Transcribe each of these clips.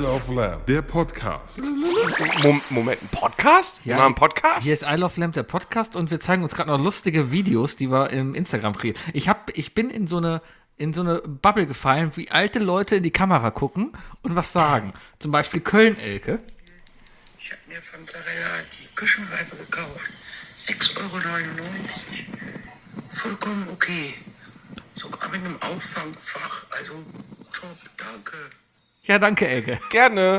Love Lamp, der Podcast. Moment, ein Podcast? Ja, Mal ein Podcast? Hier ist I Love Lamp, der Podcast, und wir zeigen uns gerade noch lustige Videos, die wir im Instagram kriegen. Ich bin in so eine Bubble gefallen, wie alte Leute in die Kamera gucken und was sagen. Zum Beispiel Köln-Elke. Ich habe mir von Zarella die Küchenreibe gekauft. 6,99 €. Vollkommen okay. Sogar mit einem Auffangfach. Also top, danke. Ja, danke, Elke. Gerne.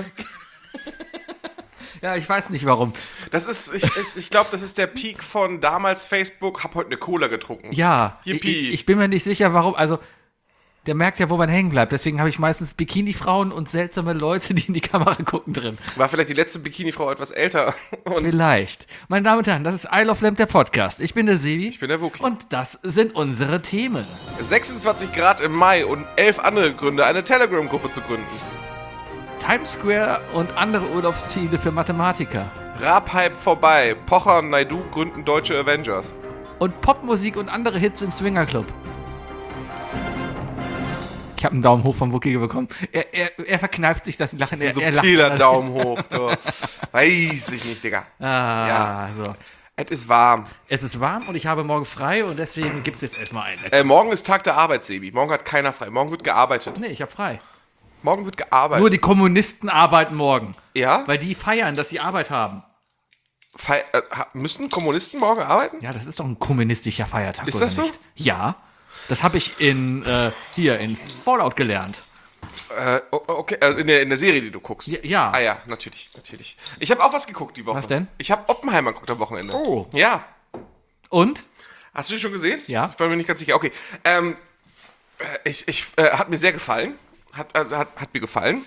Ja, ich weiß nicht warum. Das ist, ich glaube, das ist der Peak von damals Facebook, hab heute eine Cola getrunken. Ja, Yippie. ich bin mir nicht sicher, warum. Also, der merkt ja, wo man hängen bleibt. Deswegen habe ich meistens Bikini-Frauen und seltsame Leute, die in die Kamera gucken, drin. War vielleicht die letzte Bikini-Frau etwas älter. Und Vielleicht. Meine Damen und Herren, das ist I Love Lamp, der Podcast. Ich bin der Sebi. ich bin der Wookie. Und das sind unsere Themen. 26 Grad im Mai und 11 andere Gründe, eine Telegram-Gruppe zu gründen. Times Square und andere Urlaubsziele für Mathematiker. Rap-Hype vorbei. Pocher und Naidu gründen deutsche Avengers. Und Popmusik und andere Hits im Swingerclub. Ich habe einen Daumen hoch vom Wookie bekommen. Er verkneift sich das Lachen. Ein Er subtiler lacht. Daumen hoch. So. Weiß ich nicht, Digga. Ah, so. Es ist warm. Es ist warm und ich habe morgen frei und deswegen gibt es jetzt erstmal einen. Morgen ist Tag der Arbeit, Sebi. Morgen hat keiner frei. Morgen wird gearbeitet. Nee, ich habe frei. Morgen wird gearbeitet. Nur die Kommunisten arbeiten morgen. Ja? Weil die feiern, dass sie Arbeit haben. Müssen Kommunisten morgen arbeiten? Ja, das ist doch ein kommunistischer Feiertag, Ist oder das so? nicht? Ja. Das habe ich in Fallout gelernt. Okay, also in der Serie, die du guckst. Ja. Ah ja, natürlich. Ich habe auch was geguckt die Woche. Was denn? Ich habe Oppenheimer geguckt am Wochenende. Oh. Ja. Und? Hast du den schon gesehen? Ja. Ich war mir nicht ganz sicher. Okay. Hat mir sehr gefallen. Hat mir gefallen.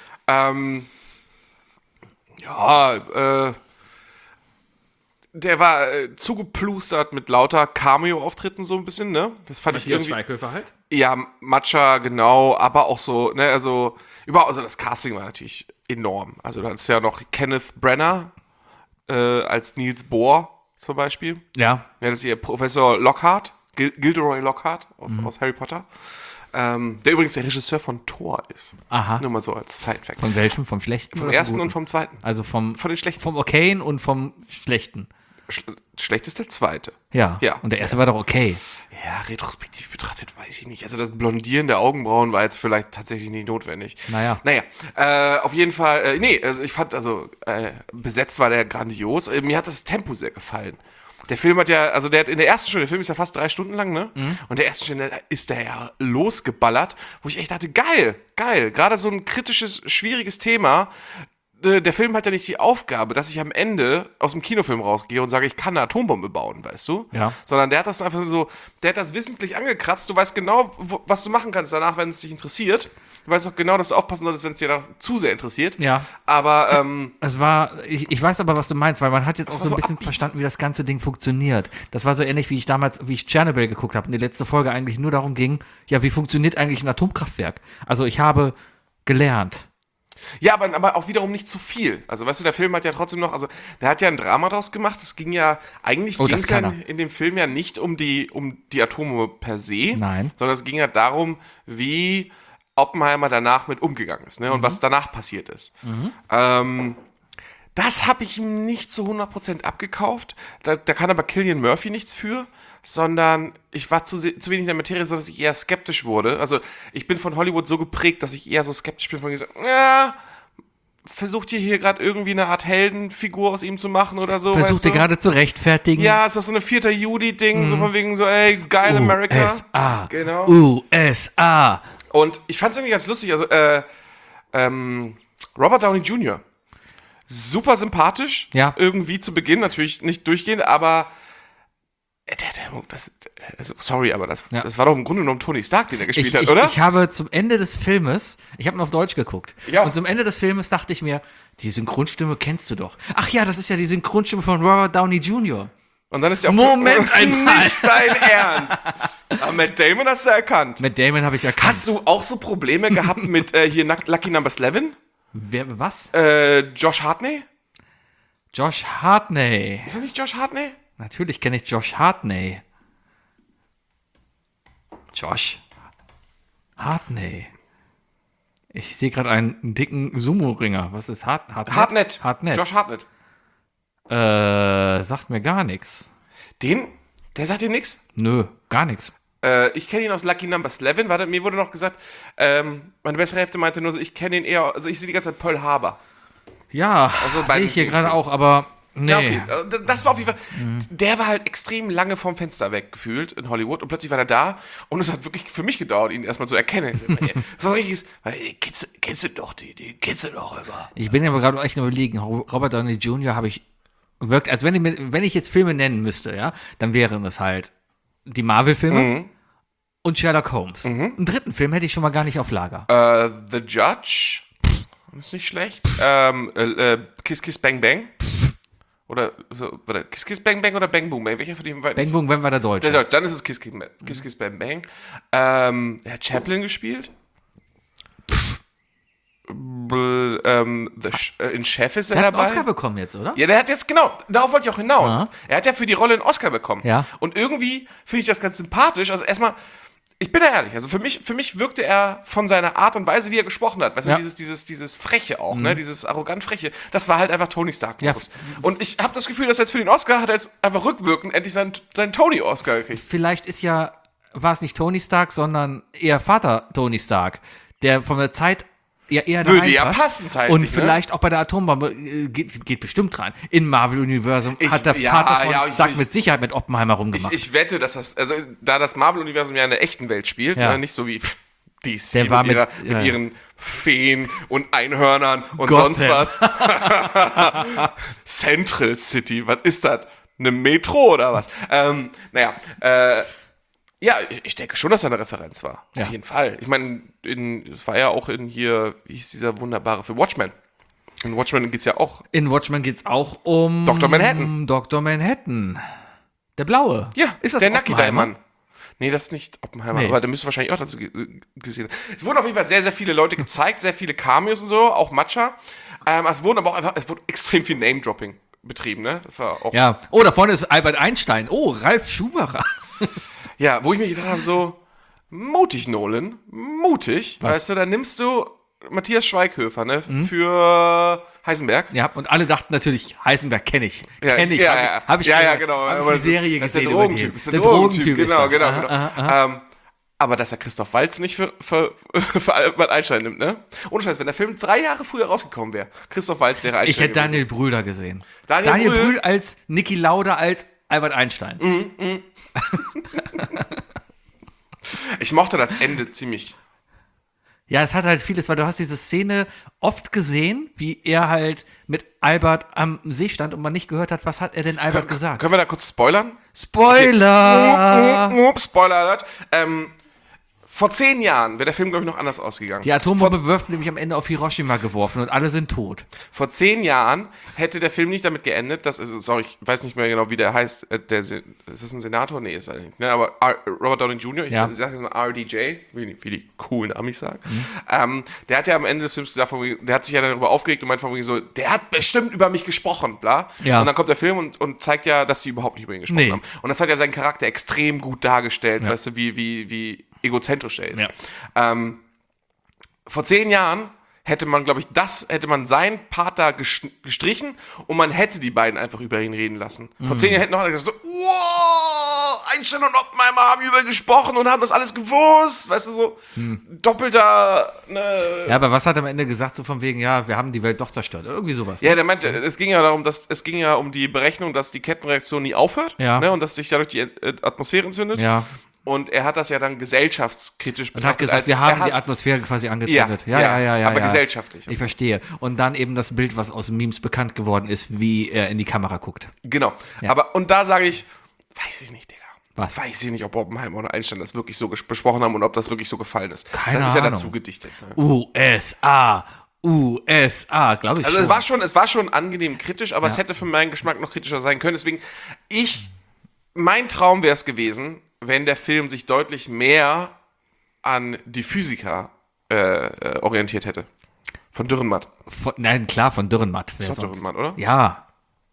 Der war zugeplustert mit lauter Cameo-Auftritten so ein bisschen, ne? Das fand ich irgendwie... Schweighöfer halt? Ja, Matcha, genau, aber auch so, ne, also das Casting war natürlich enorm. Also da ist ja noch Kenneth Branagh als Niels Bohr zum Beispiel. Ja. Ja, das ist hier Professor Lockhart, Gilderoy Lockhart aus Harry Potter. Der übrigens der Regisseur von Thor ist. Aha. Nur mal so als Side-Fact. Von welchem? Vom Schlechten? Vom oder ersten Guten? und vom zweiten. Also Von den Schlechten. vom Okayen und vom Schlechten. Schlecht ist der zweite. Ja. Ja. Und der erste war doch okay. Ja, retrospektiv betrachtet weiß ich nicht. Also das Blondieren der Augenbrauen war jetzt vielleicht tatsächlich nicht notwendig. Naja. Auf jeden Fall, also ich fand, besetzt war der grandios. Mir hat das Tempo sehr gefallen. Der Film hat ja, also der Film ist ja fast 3 Stunden lang, ne? Mhm. Und der ersten Stunde ist der ja losgeballert, wo ich echt dachte, geil. Gerade so ein kritisches, schwieriges Thema. Der Film hat ja nicht die Aufgabe, dass ich am Ende aus dem Kinofilm rausgehe und sage, ich kann eine Atombombe bauen, weißt du? Ja. Sondern der hat das einfach so, der hat das wissentlich angekratzt. Du weißt genau, was du machen kannst danach, wenn es dich interessiert. Du weißt auch genau, dass du aufpassen solltest, wenn es dir zu sehr interessiert. Ja. Aber, ich weiß aber, was du meinst, weil man hat jetzt auch so ein so bisschen upbeat. verstanden, wie das ganze Ding funktioniert. Das war so ähnlich, wie ich Chernobyl geguckt habe und die letzte Folge eigentlich nur darum ging, ja, wie funktioniert eigentlich ein Atomkraftwerk? Also ich habe gelernt. ja, aber auch wiederum nicht zu viel. Also, weißt du, der Film hat ja trotzdem noch, also, der hat ja ein Drama draus gemacht. Es ging ja, eigentlich ging das es ja kann er. in dem Film ja nicht um die Atome per se. Nein. Sondern es ging ja darum, wie Oppenheimer danach mit umgegangen ist, ne? Und was danach passiert ist. Das habe ich ihm nicht zu 100% abgekauft. Da kann aber Cillian Murphy nichts für, sondern ich war zu wenig in der Materie, sodass ich eher skeptisch wurde. Also ich bin von Hollywood so geprägt, dass ich eher so skeptisch bin, von gesagt, ja, versucht ihr hier gerade irgendwie eine Art Heldenfigur aus ihm zu machen oder so, Versucht weißt ihr du? gerade zu rechtfertigen. Ja, ist das so eine 4. Juli-Ding, so von wegen so, ey, geil America. USA. Genau. USA. Und ich fand es irgendwie ganz lustig, also Robert Downey Jr. Super sympathisch, Ja. irgendwie zu Beginn, natürlich nicht durchgehend, aber sorry, aber das war doch im Grunde genommen Tony Stark, den er gespielt hat, oder? Ich habe zum Ende des Filmes, ich habe ihn auf Deutsch geguckt, Ja. und zum Ende des Filmes dachte ich mir, die Synchronstimme kennst du doch. Ach ja, das ist ja die Synchronstimme von Robert Downey Jr. Und dann ist er Moment einmal. Nicht dein Ernst. Aber Matt Damon hast du erkannt. Mit Damon habe ich erkannt. Hast du auch so Probleme gehabt mit hier Lucky Number 11? Was? Josh Hartnett? Josh Hartnett. Ist das nicht Josh Hartnett? Natürlich kenne ich Josh Hartnett. Josh Hartnett. Ich sehe gerade einen dicken Sumo-Ringer. Was ist Hartnett. Hartnett. Josh Hartnett. Sagt mir gar nichts. Der sagt dir nichts? Nö, gar nichts. Ich kenne ihn aus Lucky Number 11. Warte, mir wurde noch gesagt, meine bessere Hälfte meinte nur so, ich kenne ihn eher, also ich sehe die ganze Zeit Pearl Harbor. Ja, Also sehe beide ich hier Teams. gerade auch, aber nee. Ja, okay. Das war auf jeden Fall, der war halt extrem lange vom Fenster weg gefühlt in Hollywood und plötzlich war er da und es hat wirklich für mich gedauert, ihn erstmal zu erkennen. Das war richtig, kennst du doch, den kennst du doch immer. Ich bin ja aber gerade echt überlegen, Robert Downey Jr. habe ich wirkt, als wenn ich jetzt Filme nennen müsste, ja, dann wären es halt die Marvel-Filme und Sherlock Holmes. Einen dritten Film hätte ich schon mal gar nicht auf Lager. The Judge, ist nicht schlecht. Kiss Kiss Bang Bang. Oder so, warte, Kiss Kiss Bang Bang oder Bang Boom Bang? Welcher von den beiden? Bang Boom, wenn war der Deutsche. Dann ist es Kiss Kiss Bang Bang. Er hat Chaplin gespielt. In Chef ist er Der hat einen dabei. Oscar bekommen jetzt, oder? Ja, der hat jetzt, genau, darauf wollte ich auch hinaus. Aha. Er hat ja für die Rolle einen Oscar bekommen. Ja. Und irgendwie finde ich das ganz sympathisch. Also erstmal, ich bin da ehrlich, also für mich wirkte er von seiner Art und Weise, wie er gesprochen hat, weißt du, dieses Freche auch, ne, dieses arrogant Freche, das war halt einfach Tony Stark. Ja. Und ich habe das Gefühl, dass jetzt für den Oscar hat er jetzt einfach rückwirkend endlich seinen Tony-Oscar gekriegt. Vielleicht war es nicht Tony Stark, sondern eher Vater Tony Stark, der von der Zeit eher da Würde ja reinpasst. passen zeitlich, Und ne? vielleicht auch bei der Atombombe geht bestimmt rein. Im Marvel-Universum hat der Vater von Stark mit Sicherheit mit Oppenheimer rumgemacht. Ich wette, dass also da das Marvel-Universum ja in der echten Welt spielt, Ja. ne, nicht so wie DC Der war mit mit ihren Feen und Einhörnern und Gotham. sonst was. Central City, was ist das? Eine Metro oder was? Ja, ich denke schon, dass da eine Referenz war. Auf Ja. jeden Fall. Ich meine, es war ja auch in hier, wie hieß dieser wunderbare Film? Watchmen. In Watchmen geht es ja auch. In Watchmen geht es auch um Dr. Manhattan. Dr. Manhattan. Der Blaue. Ja, ist das der Nucky Oppenheimer? Diamond. Nee, das ist nicht Oppenheimer, Nee. aber der müsste wahrscheinlich auch dazu gesehen haben. Es wurden auf jeden Fall sehr, sehr viele Leute gezeigt, sehr viele Cameos und so, auch Matcha. Es wurde extrem viel Name-Dropping betrieben, ne? Das war auch. Ja. Oh, da vorne ist Albert Einstein. Oh, Ralf Schumacher. Ja, wo ich mir gedacht habe, so, mutig, Nolan, mutig, weißt du, da nimmst du Matthias Schweighöfer, ne, für Heisenberg. Ja, und alle dachten natürlich, Heisenberg kenne ich. Ja, Kenn ich. ja, Hab ich genau. Hab Aber ich die Serie das ist gesehen. der Drogentyp, über den. ist der Drogentyp, ist das. genau. Aber dass er Christoph Waltz nicht für Albert Einstein nimmt, ne? Ohne Scheiß, wenn der Film 3 Jahre früher rausgekommen wäre, Christoph Waltz wäre Einstein Ich hätte gewesen. Daniel Brühl da gesehen. Daniel Brühl? Brühl als Niki Lauda als Albert Einstein. Ich mochte das Ende ziemlich. Ja, es hat halt vieles, weil du hast diese Szene oft gesehen, wie er halt mit Albert am See stand und man nicht gehört hat, was hat er denn Albert gesagt. Können wir da kurz spoilern? Spoiler! Spoiler Alert. Vor 10 Jahren wäre der Film, glaube ich, noch anders ausgegangen. Die Atombombe wird nämlich am Ende auf Hiroshima geworfen und alle sind tot. Vor 10 Jahren hätte der Film nicht damit geendet, dass ich weiß nicht mehr genau, wie der heißt. Ist das ein Senator? Nee, ist er nicht. Ne? Aber Robert Downey Jr., ich sage jetzt mal RDJ, wie die coolen Amis sagen. Der hat ja am Ende des Films gesagt, der hat sich ja darüber aufgeregt und meint von wegen so, der hat bestimmt über mich gesprochen, bla. Ja. Und dann kommt der Film und zeigt ja, dass sie überhaupt nicht über ihn gesprochen haben. Und das hat ja seinen Charakter extrem gut dargestellt, weißt du, wie egozentrisch er ist. Ja. Vor 10 Jahren hätte man, glaube ich, hätte man seinen Part da gestrichen und man hätte die beiden einfach über ihn reden lassen. Vor 10 Jahren hätten noch alle gesagt, wow, Einstein und Oppenheimer haben über ihn gesprochen und haben das alles gewusst, weißt du, so doppelter, ne. Ja, aber was hat er am Ende gesagt, so von wegen, ja, wir haben die Welt doch zerstört, irgendwie sowas. Ja, der meinte, es ging ja um die Berechnung, dass die Kettenreaktion nie aufhört, Ja. ne, und dass sich dadurch die Atmosphäre entzündet. Ja. Und er hat das ja dann gesellschaftskritisch Und hat betrachtet. gesagt, wir haben die Atmosphäre quasi angezündet. Ja. aber gesellschaftlich. Ich verstehe. Und dann eben das Bild, was aus Memes bekannt geworden ist, wie er in die Kamera guckt. Genau. Ja. Und da sage ich, weiß ich nicht, Digga. Was? Weiß ich nicht, ob Oppenheimer oder Einstein das wirklich so besprochen haben und ob das wirklich so gefallen ist. Keine das ist ja Ahnung. dazu gedichtet. Ne? USA, glaube ich Also schon. es war schon angenehm kritisch, aber es hätte für meinen Geschmack noch kritischer sein können. Deswegen, mein Traum wäre es gewesen, wenn der Film sich deutlich mehr an die Physiker orientiert hätte. Von Dürrenmatt. Nein, klar, von Dürrenmatt. Wer Ist doch sonst? Dürrenmatt, oder? Ja.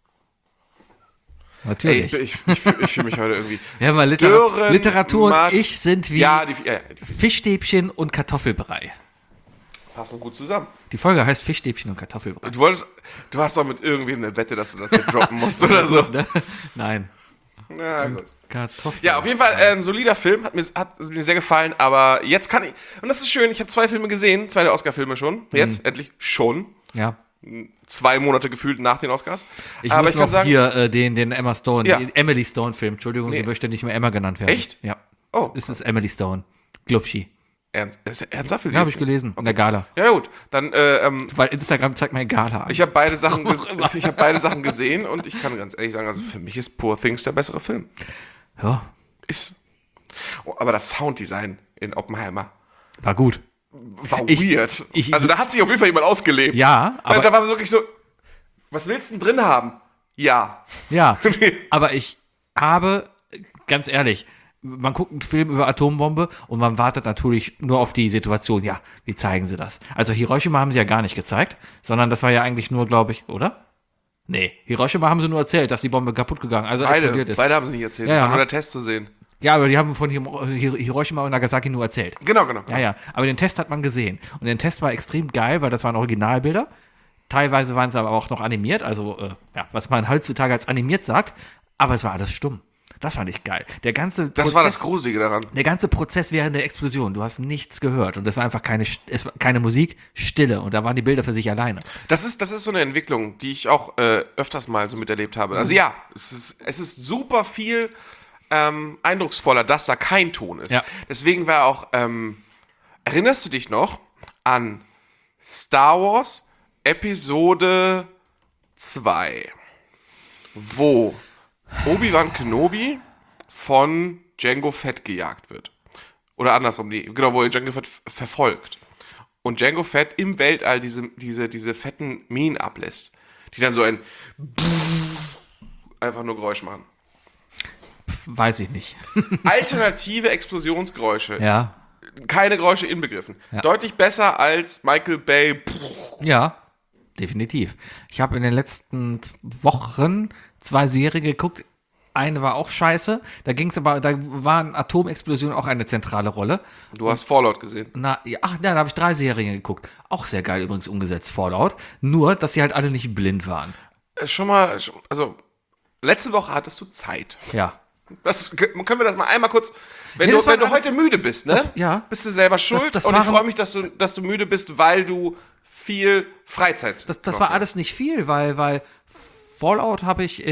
Ey, Natürlich. ich fühle mich heute irgendwie. Ja, mal Literatur und ich sind wie Ja, die Fischstäbchen und Kartoffelbrei. passen gut zusammen. Die Folge heißt Fischstäbchen und Kartoffelbrei. Du hast doch mit irgendwem eine Wette, dass du das hier droppen musst oder so. Ne? Nein. Na gut. Kartoffeln. Ja, auf jeden Fall ein solider Film, hat mir sehr gefallen, aber jetzt kann ich, und das ist schön, ich habe 2 Filme gesehen, 2 der Oscar-Filme schon, jetzt endlich schon, Ja. 2 Monate gefühlt nach den Oscars. Ich aber muss ich kann noch sagen, hier den Emma Stone, Ja. den Emily Stone-Film, Entschuldigung, sie möchte nicht mehr Emma genannt werden. Echt? Ja. Oh. Es ist Emily Stone. Glubschi. ernsthaft? Ja, habe ich gelesen, in der Gala. Ja gut, dann, Weil Instagram zeigt mir Gala an. ich habe beide Sachen gesehen und ich kann ganz ehrlich sagen, also für mich ist Poor Things der bessere Film. Ja, Ist. Oh, aber das Sounddesign in Oppenheimer war gut. war Ich- weird. ich- Also da hat sich auf jeden Fall jemand ausgelebt. Ja, aber da war wirklich so, was willst du denn drin haben? Ja. Ja, aber ich habe, ganz ehrlich, man guckt einen Film über Atombombe und man wartet natürlich nur auf die Situation, ja, wie zeigen sie das? Also Hiroshima haben sie ja gar nicht gezeigt, sondern das war ja eigentlich nur, glaube ich, oder? Nee, Hiroshima haben sie nur erzählt, dass die Bombe kaputt gegangen, also explodiert ist. Beide haben sie nicht erzählt. Ja, Es war ja. nur der Test zu sehen. Ja, aber die haben von Hiroshima und Nagasaki nur erzählt. Genau. Ja, ja, aber den Test hat man gesehen. Und den Test war extrem geil, weil das waren Originalbilder. Teilweise waren sie aber auch noch animiert, also ja, was man heutzutage als animiert sagt, aber es war alles stumm. Das fand ich geil. Das war das Gruselige daran. Der ganze Prozess während der Explosion, du hast nichts gehört und es war einfach es war keine Musik, Stille und da waren die Bilder für sich alleine. Das ist so eine Entwicklung, die ich auch öfters mal so miterlebt habe. Also ja, es ist super viel eindrucksvoller, dass da kein Ton ist. Ja. Deswegen war auch, erinnerst du dich noch an Star Wars Episode 2, wo Obi-Wan Kenobi von Jango Fett gejagt wird. Oder andersrum, genau, wo er Jango Fett verfolgt. Und Jango Fett im Weltall diese fetten Minen ablässt, die dann so ein einfach nur Geräusch machen. Weiß ich nicht. Alternative Explosionsgeräusche. Ja. Keine Geräusche inbegriffen. Ja. Deutlich besser als Michael Bay. Ja, definitiv. Ich habe in den letzten Wochen 2 Serien geguckt. Eine war auch scheiße. Da war eine Atomexplosion auch eine zentrale Rolle. Du hast Fallout gesehen. Da habe ich 3 Serien geguckt. Auch sehr geil übrigens umgesetzt, Fallout. Nur, dass sie halt alle nicht blind waren. Also, letzte Woche hattest du Zeit. Ja. Können wir das mal einmal kurz, wenn Nee, das du war heute müde bist, ne? ja. Bist du selber schuld. das und ich waren- freue mich, dass du müde bist, weil du viel Freizeit Das genossen war hast. alles nicht viel, weil Fallout habe ich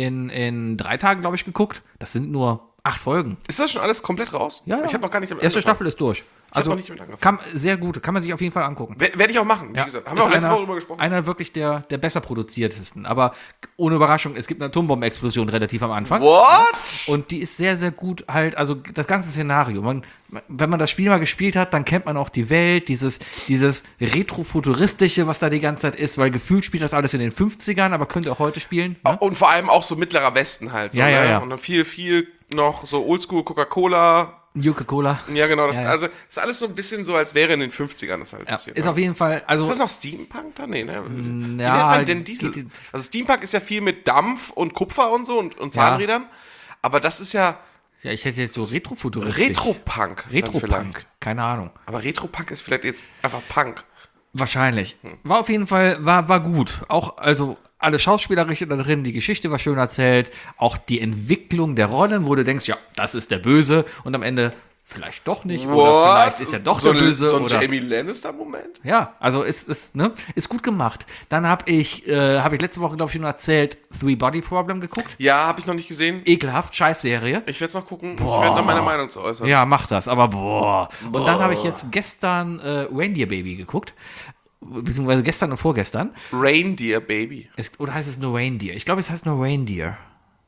in 3 Tagen, glaube ich, geguckt. Das sind nur 8 Folgen. Ist das schon alles komplett raus? Ja, ja. Ich habe noch gar nicht damit Erste angefangen. Staffel ist durch. hab Also noch nicht mit angefangen. sehr gut, kann man sich auf jeden Fall angucken. Werde ich auch machen, wie gesagt. Haben wir Ist auch letzte einer- Woche drüber gesprochen. Einer wirklich der besser produziertesten. Aber ohne Überraschung, es gibt eine Atombombenexplosion relativ am Anfang. What? Und die ist sehr, sehr gut halt, also das ganze Szenario. Wenn man das Spiel mal gespielt hat, dann kennt man auch die Welt, dieses Retrofuturistische, was da die ganze Zeit ist, weil gefühlt spielt das alles in den 50ern, aber könnt ihr auch heute spielen. Ne? Und vor allem auch so mittlerer Westen halt. So, Ja, ja, ne? ja. Und dann viel noch so Oldschool Coca-Cola. Coca-Cola. Ja, genau. Das, Ja, ja. Also ist alles so ein bisschen so, als wäre in den 50ern das halt Ja, passiert. ist ne? auf jeden Fall, Ist also das noch Steampunk da? Nee, ne? Wie nennt ja, man denn diese? Also Steampunk ist ja viel mit Dampf und Kupfer und so und Zahnrädern. Aber das ist ja ja, ich hätte jetzt so retrofuturistisch. Retropunk. dann Retropunk, vielleicht. keine Ahnung. Aber Retropunk ist vielleicht jetzt einfach Punk. Wahrscheinlich. War auf jeden Fall, war gut. Auch, also alle Schauspielerinnen da drin, die Geschichte war schön erzählt. Auch die Entwicklung der Rollen, wo du denkst, ja, das ist der Böse und am Ende vielleicht doch nicht. Oder vielleicht ist er doch so der Böse. So ein oder Jamie Lannister-Moment? ja, also ist gut gemacht. Dann habe ich letzte Woche, glaube ich, schon erzählt, Three Body Problem geguckt. Ja, habe ich noch nicht gesehen. Ekelhaft, Scheißserie. Ich werde es noch gucken. Ich werde dann meine Meinung zu äußern. Ja, mach das, aber boah. Und dann habe ich jetzt gestern Reindeer Baby geguckt. Beziehungsweise gestern und vorgestern. Reindeer Baby. Oder heißt es nur Reindeer? Ich glaube, es heißt nur Reindeer.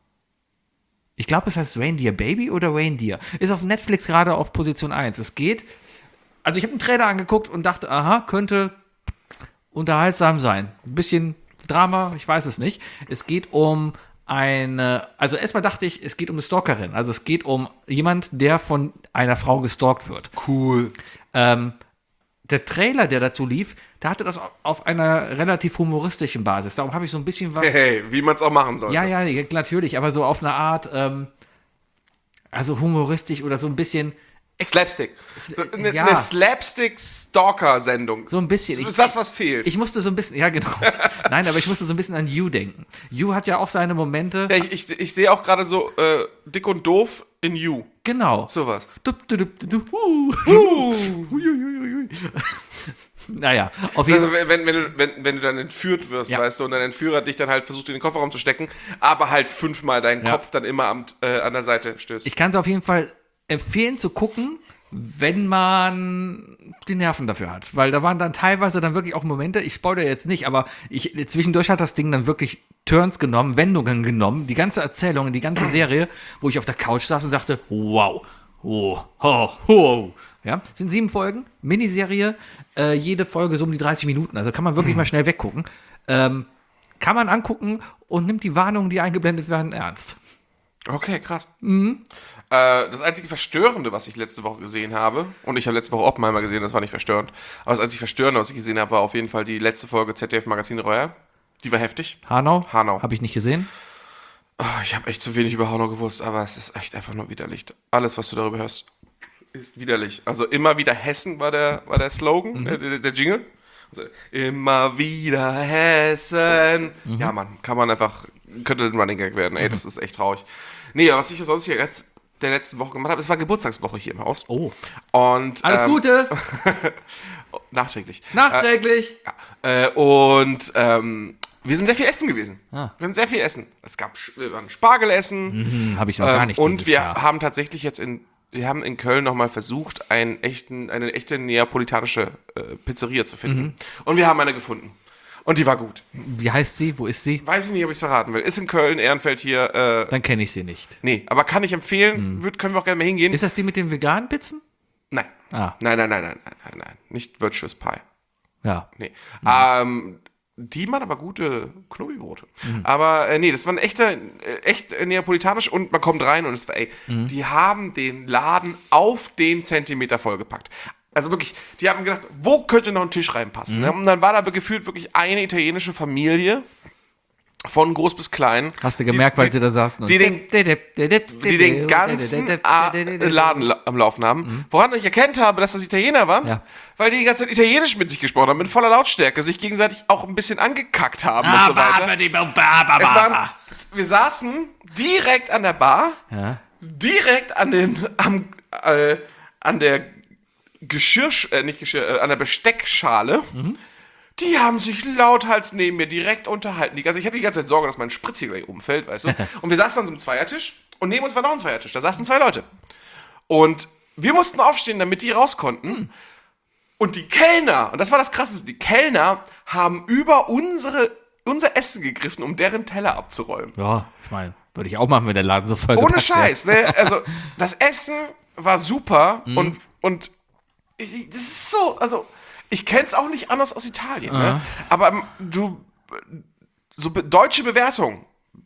Ich glaube, es heißt Reindeer Baby oder Reindeer. Ist auf Netflix gerade auf Position 1. Es geht. Also, ich habe einen Trailer angeguckt und dachte, aha, könnte unterhaltsam sein. Ein bisschen Drama, ich weiß es nicht. Es geht um also erstmal dachte ich, es geht um eine Stalkerin. Also, es geht um jemand, der von einer Frau gestalkt wird. Cool. Der Trailer, der dazu lief, der hatte das auf einer relativ humoristischen Basis. Darum habe ich so ein bisschen was. Hey, wie man es auch machen sollte. Ja, natürlich, aber so auf eine Art, also humoristisch oder so ein bisschen. Slapstick. So, eine ja. eine Slapstick-Stalker-Sendung. So ein bisschen. Das ist das, was fehlt. Ich musste so ein bisschen, ja genau. Nein, aber ich musste so ein bisschen an You denken. You hat ja auch seine Momente. Ja, ich sehe auch gerade so Dick und Doof in You. Genau. Sowas. Naja, auf jeden Also Fall. wenn du dann entführt wirst, Ja. weißt du, und dein Entführer dich dann halt versucht in den Kofferraum zu stecken, aber halt 5-mal deinen Ja. Kopf dann immer an der Seite stößt. Ich kann es auf jeden Fall empfehlen zu gucken, wenn man die Nerven dafür hat. Weil da waren dann teilweise dann wirklich auch Momente, ich spoilere jetzt nicht, aber zwischendurch hat das Ding dann wirklich Turns genommen, Wendungen genommen, die ganze Erzählung, die ganze Serie, wo ich auf der Couch saß und sagte, wow, oh, oh, oh. Ja, sind 7 Folgen, Miniserie, jede Folge so um die 30 Minuten, also kann man wirklich mal schnell weggucken. Kann man angucken und nimmt die Warnungen, die eingeblendet werden, ernst. Okay, krass. Das einzige Verstörende, was ich letzte Woche gesehen habe, und ich habe letzte Woche Oppenheimer gesehen, das war nicht verstörend, aber das einzige Verstörende, was ich gesehen habe, war auf jeden Fall die letzte Folge ZDF Magazin Royal. Die war heftig. Hanau? Hanau. Habe ich nicht gesehen. Oh, ich habe echt zu wenig über Hanau gewusst, aber es ist echt einfach nur widerlich. Alles, was du darüber hörst, ist widerlich. Also immer wieder Hessen war der Slogan, der Jingle. Also, immer wieder Hessen. Ja, Mann, könnte ein Running Gag werden. Ey, das ist echt traurig. Nee, aber was ich sonst hier der letzten Woche gemacht habe, es war Geburtstagswoche hier im Haus. Oh. Und, Alles Gute! Nachträglich. Nachträglich! Wir sind sehr viel essen gewesen. Ah. Wir sind sehr viel essen. Wir waren Spargelessen. Habe ich noch gar nicht Und dieses wir Jahr. haben tatsächlich jetzt in Köln nochmal versucht, eine echte neapolitanische Pizzeria zu finden. Und wir haben eine gefunden. Und die war gut. Wie heißt sie? Wo ist sie? Weiß ich nicht, ob ich es verraten will. Ist in Köln, Ehrenfeld hier. Dann kenne ich sie nicht. Nee, aber kann ich empfehlen. Können wir auch gerne mal hingehen. Ist das die mit den veganen Pizzen? Nein. Ah. Nein. Nicht Virtuous Pie. Ja. Nee. Die machen aber gute Knoblauchbrote. Aber nee, das war ein echt neapolitanisch und man kommt rein und es war, die haben den Laden auf den Zentimeter vollgepackt. Also wirklich, die haben gedacht, wo könnte noch ein Tisch reinpassen? Ne? Und dann war da gefühlt wirklich eine italienische Familie, von groß bis klein. Hast du gemerkt, weil sie da saßen? Die den ganzen Laden am Laufen haben. Woran ich erkannt habe, dass das Italiener waren, Ja. weil die ganze Zeit Italienisch mit sich gesprochen haben, mit voller Lautstärke, sich gegenseitig auch ein bisschen angekackt haben und so weiter. Wir saßen direkt an der Bar, direkt an der an der Besteckschale. Die haben sich lauthals neben mir direkt unterhalten. Ich hatte die ganze Zeit Sorge, dass mein Spritz hier gleich umfällt, weißt du. Und wir saßen dann so einem Zweiertisch und neben uns war noch ein Zweiertisch. Da saßen 2 Leute. Und wir mussten aufstehen, damit die raus konnten. Und die Kellner, und das war das Krasseste, die Kellner haben über unser Essen gegriffen, um deren Teller abzuräumen. Ja, ich meine, würde ich auch machen, wenn der Laden so voll Ohne gepackt wäre. Scheiß, ne? Also, das Essen war super und das ist so, also, ich kenn's auch nicht anders aus Italien, ne? Aber deutsche Bewertung,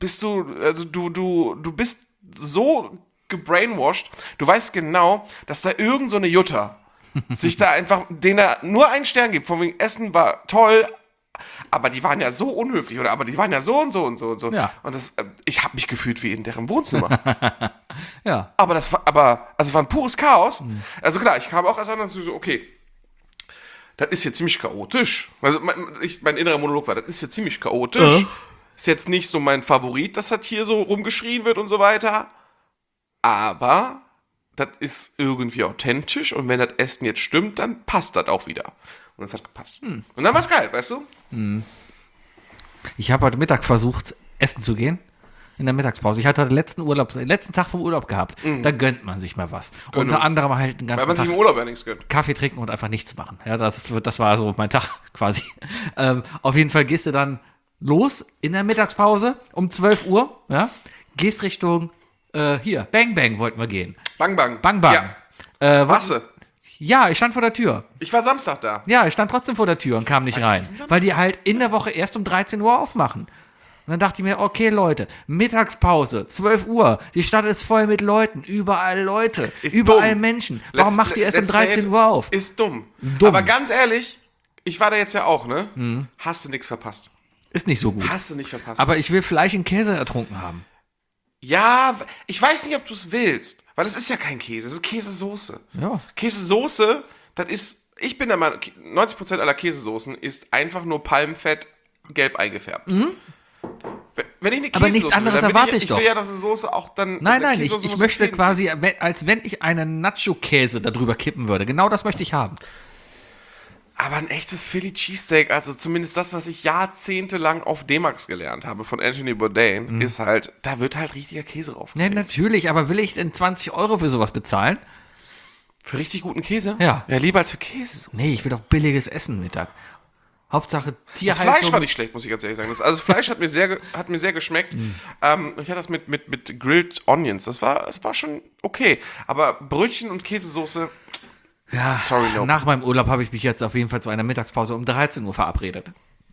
du bist so gebrainwashed, du weißt genau, dass da irgend so eine Jutta sich da einfach, denen er nur einen Stern gibt, von wegen Essen war toll, aber die waren ja so unhöflich, aber die waren ja so und so und so und so. Ja. Und ich habe mich gefühlt wie in deren Wohnzimmer. Ja. Aber es war ein pures Chaos. Also klar, ich kam auch erst an und so, okay, das ist jetzt ziemlich chaotisch. Also mein innerer Monolog war, das ist jetzt ziemlich chaotisch. Ist jetzt nicht so mein Favorit, dass das hier so rumgeschrien wird und so weiter. Aber das ist irgendwie authentisch und wenn das Essen jetzt stimmt, dann passt das auch wieder. Und das hat gepasst. Und dann war's geil, weißt du? Ich habe heute Mittag versucht, essen zu gehen. In der Mittagspause. Ich hatte den letzten Tag vom Urlaub gehabt. Da gönnt man sich mal was. Unter anderem halt den Weil ganzen man sich Tag im Urlaub ja nichts gönnt. Kaffee trinken und einfach nichts machen. Ja, das war so mein Tag quasi. Auf jeden Fall gehst du dann los in der Mittagspause um 12 Uhr. Ja, gehst Richtung hier, Bang Bang wollten wir gehen. Bang Bang. Bang Bang. Ja. Wasse. Ja, ich stand vor der Tür. Ich war Samstag da. Ja, ich stand trotzdem vor der Tür und kam nicht rein. Weil die halt in der Woche erst um 13 Uhr aufmachen. Und dann dachte ich mir, okay, Leute, Mittagspause, 12 Uhr, die Stadt ist voll mit Leuten, überall Leute, Ist überall dumm. Menschen. Warum macht ihr erst um 13 Uhr auf? Ist dumm. Dumm. Aber ganz ehrlich, ich war da jetzt ja auch, ne? Hast du nichts verpasst. Ist nicht so gut. Hast du nicht verpasst. Aber ich will Fleisch in Käse ertrunken haben. Ja, ich weiß nicht, ob du es willst, weil es ist ja kein Käse, es ist Käsesoße. Ja. Käsesoße, das ist, ich bin der Meinung, 90% aller Käsesoßen ist einfach nur Palmfett gelb eingefärbt. Wenn ich eine Käsesoße Aber nichts anderes will, dann erwarte will ich ich doch. will ja, dass die Soße auch dann... Nein, Käsesoße ich muss möchte auf jeden quasi, als wenn ich einen Nacho-Käse darüber kippen würde. Genau das möchte ich haben. Aber ein echtes Philly Cheesesteak, also zumindest das, was ich jahrzehntelang auf D-Max gelernt habe von Anthony Bourdain, ist halt, da wird halt richtiger Käse drauf. Ja, natürlich, aber will ich denn 20 Euro für sowas bezahlen? Für richtig guten Käse? Ja. Ja, lieber als für Käse. Nee, ich will doch billiges Essen Mittag. Hauptsache Das Tierhaltung. Fleisch war nicht schlecht, muss ich ganz ehrlich sagen. Also das Fleisch hat mir sehr geschmeckt. Ich hatte das mit Grilled Onions. Das war schon okay. Aber Brötchen und Käsesoße, Ja, Sorry, nope. nach meinem Urlaub habe ich mich jetzt auf jeden Fall zu einer Mittagspause um 13 Uhr verabredet.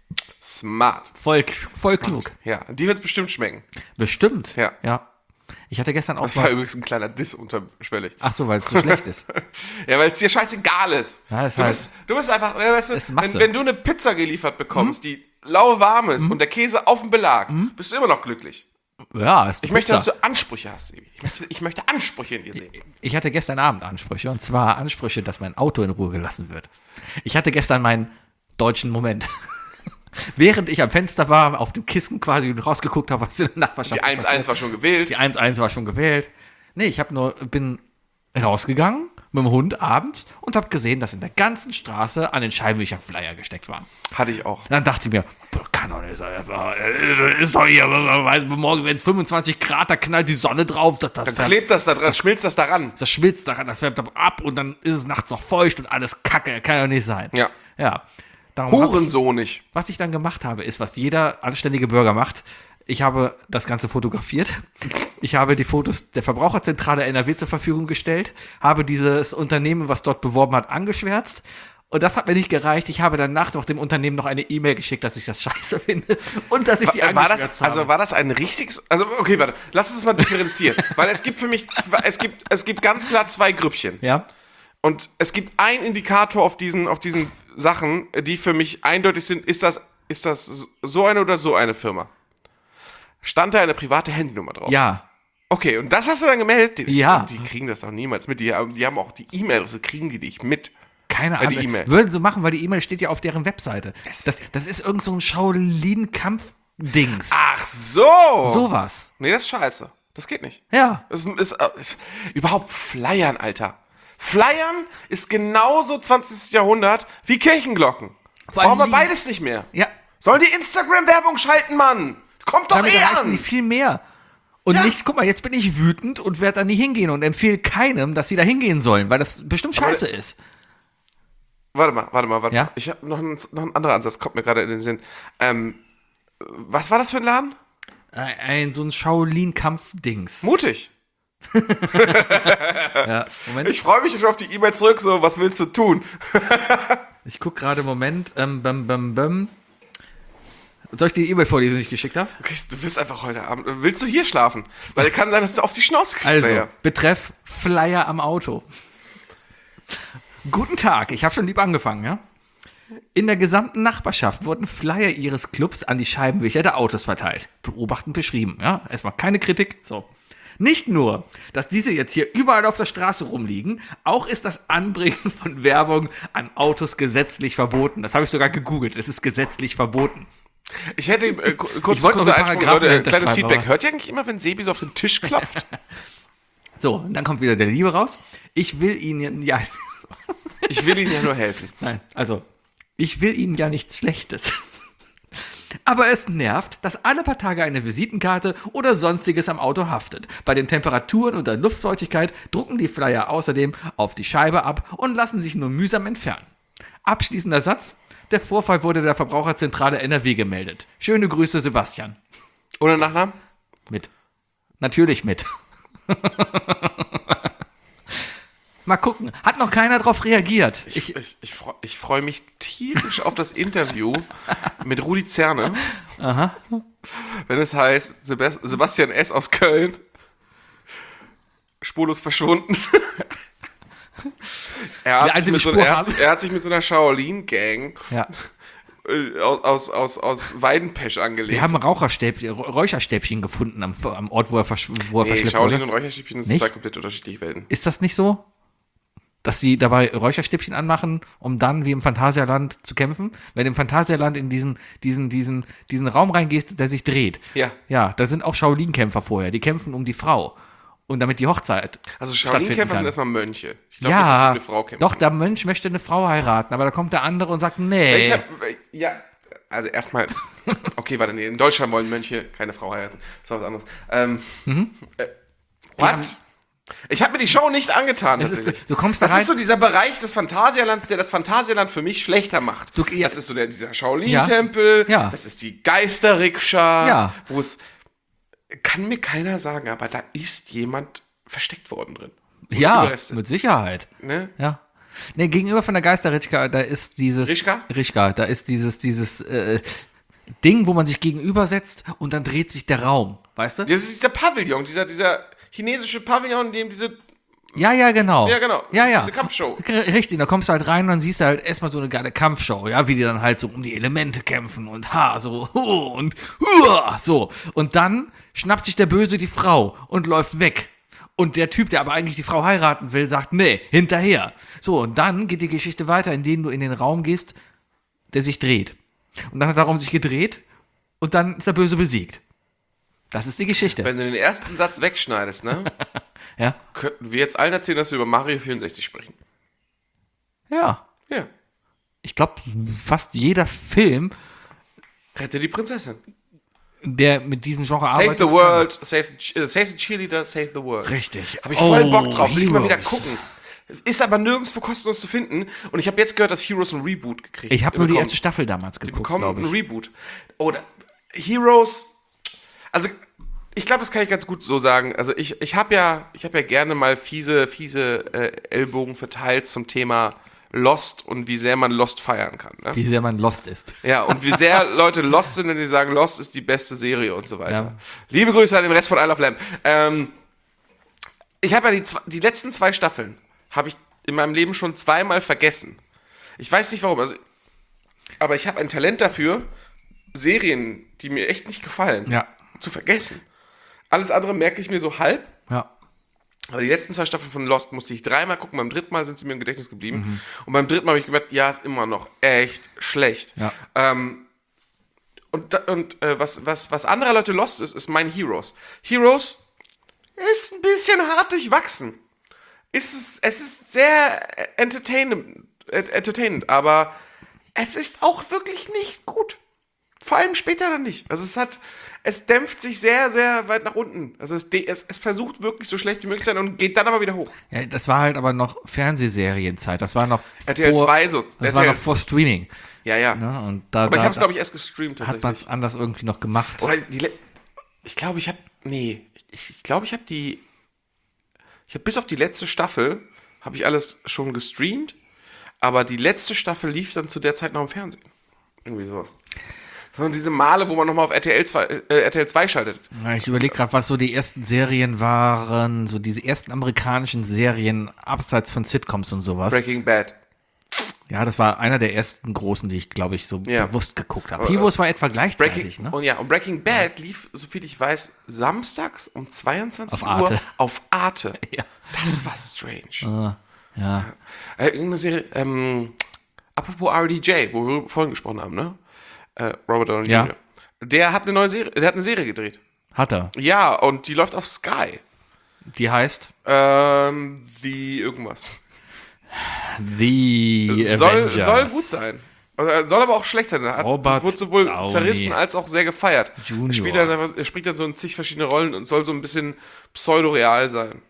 smart. Voll klug. Ja, die wird es bestimmt schmecken. Bestimmt. Ja. Ich hatte gestern auch Das war übrigens ein kleiner Diss unterschwellig. Ach so, weil es so schlecht ist. Ja, weil es dir scheißegal ist. Ja, ist du, halt- du bist einfach, weißt ist du, Masse. wenn du eine Pizza geliefert bekommst, die lauwarm ist und der Käse auf dem Belag, bist du immer noch glücklich. Ja, ist Ich möchte, Pizza. dass du Ansprüche hast, Sebi. Ich möchte Ansprüche in dir sehen. Ich hatte gestern Abend Ansprüche, und zwar Ansprüche, dass mein Auto in Ruhe gelassen wird. Ich hatte gestern meinen deutschen Moment. Während ich am Fenster war, auf dem Kissen quasi rausgeguckt habe, was in der Nachbarschaft Die 1-1 war schon gewählt. Die 1-1 war schon gewählt. Nee, bin rausgegangen mit dem Hund abends und habe gesehen, dass in der ganzen Straße an den Scheibenwischern Flyer gesteckt waren. Hatte ich auch. Dann dachte ich mir, kann doch nicht sein. Ist doch hier, morgen, wenn es 25 Grad, da knallt die Sonne drauf. Dann klebt das da dran, schmilzt das daran. Das schmilzt daran, das färbt ab und dann ist es nachts noch feucht und alles Kacke. Kann ja nicht sein. Ja. Ja. Darum Hurensohnig. was ich dann gemacht habe, ist, was jeder anständige Bürger macht. Ich habe das Ganze fotografiert. Ich habe die Fotos der Verbraucherzentrale NRW zur Verfügung gestellt, habe dieses Unternehmen, was dort beworben hat, angeschwärzt. Und das hat mir nicht gereicht. Ich habe danach noch dem Unternehmen noch eine E-Mail geschickt, dass ich das scheiße finde und dass ich die angeschwärzt habe. War das ein richtiges, also okay, warte, lass uns das mal differenzieren, weil es gibt für mich es gibt ganz klar zwei Grüppchen. Ja? Und es gibt einen Indikator auf diesen Sachen, die für mich eindeutig sind, ist das so eine oder so eine Firma? Stand da eine private Handynummer drauf? Ja. Okay, und das hast du dann gemeldet? Ja. Die kriegen das auch niemals mit. Die haben auch die E-Mail-Adresse, kriegen die nicht mit. Keine die Ahnung. E-Mail. Würden sie machen, weil die E-Mail steht ja auf deren Webseite. Das ist irgend so ein Shaolin-Kampf-Dings. Ach so! Sowas. Nee, das ist scheiße. Das geht nicht. Ja. Das ist überhaupt Flyern, Alter. Flyern ist genauso 20. Jahrhundert wie Kirchenglocken. Vor allem Brauchen wir die- beides nicht mehr. Ja. Sollen die Instagram-Werbung schalten, Mann? Kommt doch Damit eh erreichen an! die viel mehr. Und Ja. nicht, guck mal, jetzt bin ich wütend und werde da nie hingehen und empfehle keinem, dass sie da hingehen sollen, weil das bestimmt scheiße ist. Warte mal. Ja? Ich habe noch einen anderen Ansatz, kommt mir gerade in den Sinn. Was war das für ein Laden? So ein Shaolin-Kampf-Dings. Mutig. Ja, Moment. Ich freue mich schon auf die E-Mail zurück, so, was willst du tun? Ich guck gerade, Moment. Soll ich die E-Mail vorlesen, die ich geschickt habe? Okay, du wirst einfach heute Abend. Willst du hier schlafen? Weil kann sein, dass du auf die Schnauze kriegst. Also, nachher. betreff Flyer am Auto. Guten Tag, ich habe schon lieb angefangen, ja? In der gesamten Nachbarschaft wurden Flyer ihres Clubs an die Scheibenwischer der Autos verteilt. Beobachtend beschrieben, ja? Erstmal keine Kritik, so. Nicht nur, dass diese jetzt hier überall auf der Straße rumliegen, auch ist das Anbringen von Werbung an Autos gesetzlich verboten. Das habe ich sogar gegoogelt, es ist gesetzlich verboten. Ich hätte kurz Ich wollte noch kurzer einen Einspruch, Paragraphen Leute, kleines hinterschreiben, Feedback. aber- Hört ihr eigentlich immer, wenn Sebi so auf den Tisch klopft? So, und dann kommt wieder der Liebe raus. Ich will Ihnen ja... Ich will Ihnen ja nur helfen. Nein, also, ich will Ihnen ja nichts Schlechtes. Aber es nervt, dass alle paar Tage eine Visitenkarte oder sonstiges am Auto haftet. Bei den Temperaturen und der Luftfeuchtigkeit drucken die Flyer außerdem auf die Scheibe ab und lassen sich nur mühsam entfernen. Abschließender Satz. Der Vorfall wurde der Verbraucherzentrale NRW gemeldet. Schöne Grüße, Sebastian. Ohne Nachnamen? Mit. Natürlich mit. Mal gucken. Hat noch keiner drauf reagiert. Ich freue mich tierisch auf das Interview mit Rudi Zerne. Aha. Wenn es heißt, Sebastian S. aus Köln, spurlos verschwunden. Er hat sich mit so einer Shaolin-Gang Ja. aus Weidenpesch angelegt. Wir haben Räucherstäbchen gefunden am Ort, wo er verschleppt wurde. Shaolin und Räucherstäbchen sind Nicht? zwei komplett unterschiedliche Welten. Ist das nicht so? Dass sie dabei Räucherstäbchen anmachen, um dann wie im Phantasialand zu kämpfen? Wenn du im Phantasialand in diesen Raum reingehst, der sich dreht. Ja. Ja, da sind auch Shaolin-Kämpfer vorher. Die kämpfen um die Frau. Und damit die Hochzeit Also stattfinden Shaolin-Kämpfer sind kann. erstmal Mönche. Ich glaube nicht, dass sie Ja, eine Frau kämpfen. doch, der Mönch möchte eine Frau heiraten, aber da kommt der andere und sagt, nee. Also erstmal, okay, warte, nee, in Deutschland wollen Mönche keine Frau heiraten. Das ist was anderes. What? Ich habe mir die Show nicht angetan. Es Tatsächlich. ist, du kommst da Das rein. ist so dieser Bereich des Phantasialands, der das Phantasialand für mich schlechter macht. Ja. Das ist so dieser Shaolin-Tempel, Ja. das ist die Geisterrikscha, Ja. wo es, kann mir keiner sagen, aber da ist jemand versteckt worden drin. Und Ja, Überreste, mit Sicherheit. ne? Ja. Ne, gegenüber von der Geisterrichka, da ist dieses. Rischka? Da ist dieses Ding, wo man sich gegenübersetzt und dann dreht sich der Raum. Weißt du? Das ist dieser Pavillon, dieser chinesische Pavillon, in dem diese, Ja, genau. ja genau, Ja. diese Kampfshow. Richtig, da kommst du halt rein und dann siehst du halt erstmal so eine geile Kampfshow, ja, wie die dann halt so um die Elemente kämpfen und so. Und dann schnappt sich der Böse die Frau und läuft weg. Und der Typ, der aber eigentlich die Frau heiraten will, sagt, nee, hinterher. So, und dann geht die Geschichte weiter, indem du in den Raum gehst, der sich dreht. Und dann hat der Raum sich gedreht und dann ist der Böse besiegt. Das ist die Geschichte. Wenn du den ersten Satz wegschneidest, ne, Ja. könnten wir jetzt allen erzählen, dass wir über Mario 64 sprechen. Ja. Ja. Ich glaube, fast jeder Film, Rette die Prinzessin. der mit diesem Genre Save arbeitet. the world, save the cheerleader, save the world. Richtig. Habe ich voll Bock drauf, will ich mal wieder Heroes. gucken. Ist aber nirgendwo kostenlos zu finden. Und ich habe jetzt gehört, dass Heroes ein Reboot gekriegt Ich habe nur die bekommen. erste Staffel damals geguckt, bekommen glaube ein ich. Reboot. Oder Heroes. Also, ich glaube, das kann ich ganz gut so sagen. Also, ich habe ja gerne mal fiese Ellbogen verteilt zum Thema Lost und wie sehr man Lost feiern kann. Ne? Wie sehr man lost ist. Ja, und wie sehr Leute Lost sind, wenn die sagen, Lost ist die beste Serie und so weiter. Ja. Liebe Grüße an den Rest von Isle of Lamb. Ich habe ja die letzten 2 Staffeln habe ich in meinem Leben schon 2-mal vergessen. Ich weiß nicht warum, aber ich habe ein Talent dafür, Serien, die mir echt nicht gefallen, Ja. zu vergessen. Alles andere merke ich mir so halb. Ja. Aber die letzten 2 Staffeln von Lost musste ich 3-mal gucken. Beim 3. Mal sind sie mir im Gedächtnis geblieben. Und beim 3. Mal habe ich gemerkt, ja, ist immer noch echt schlecht. Ja. Was anderer Leute Lost ist mein Heroes. Heroes ist ein bisschen hart durchwachsen. Es ist sehr entertainend, aber es ist auch wirklich nicht gut. Vor allem später dann nicht. Also es dämpft sich sehr, sehr weit nach unten. Also es versucht wirklich so schlecht wie möglich zu sein und geht dann aber wieder hoch. Ja, das war halt aber noch Fernsehserienzeit. Das war noch RTL 2 so. Das war noch vor Streaming. Ja. Ne? Und da, Aber ich da, habe es, glaube ich, erst gestreamt hat man tatsächlich. es anders irgendwie noch gemacht. Oder ich glaube, ich habe bis auf die letzte Staffel habe ich alles schon gestreamt, aber die letzte Staffel lief dann zu der Zeit noch im Fernsehen. Irgendwie sowas. Sondern diese Male, wo man nochmal auf RTL 2 schaltet. Ja, ich überlege gerade, was so die ersten Serien waren, so diese ersten amerikanischen Serien abseits von Sitcoms und sowas. Breaking Bad. Ja, das war einer der ersten großen, die ich, glaube ich, so Ja. bewusst geguckt habe. Heroes war etwa gleichzeitig, ne? Und Breaking Bad lief, soviel ich weiß, samstags um 22 Auf Uhr Arte. auf Arte. Ja. Das war strange. Ja. Irgendeine Serie, apropos RDJ, wo wir vorhin gesprochen haben, ne? Robert Downey Ja. Jr. Der hat eine Serie gedreht. Hat er. Ja, und die läuft auf Sky. Die heißt The irgendwas. The Soll Avengers. gut sein. Soll aber auch schlecht sein. Robert Wurde sowohl Downey zerrissen als auch sehr gefeiert. Junior. Er spricht dann so in zig verschiedene Rollen und soll so ein bisschen pseudo-real sein.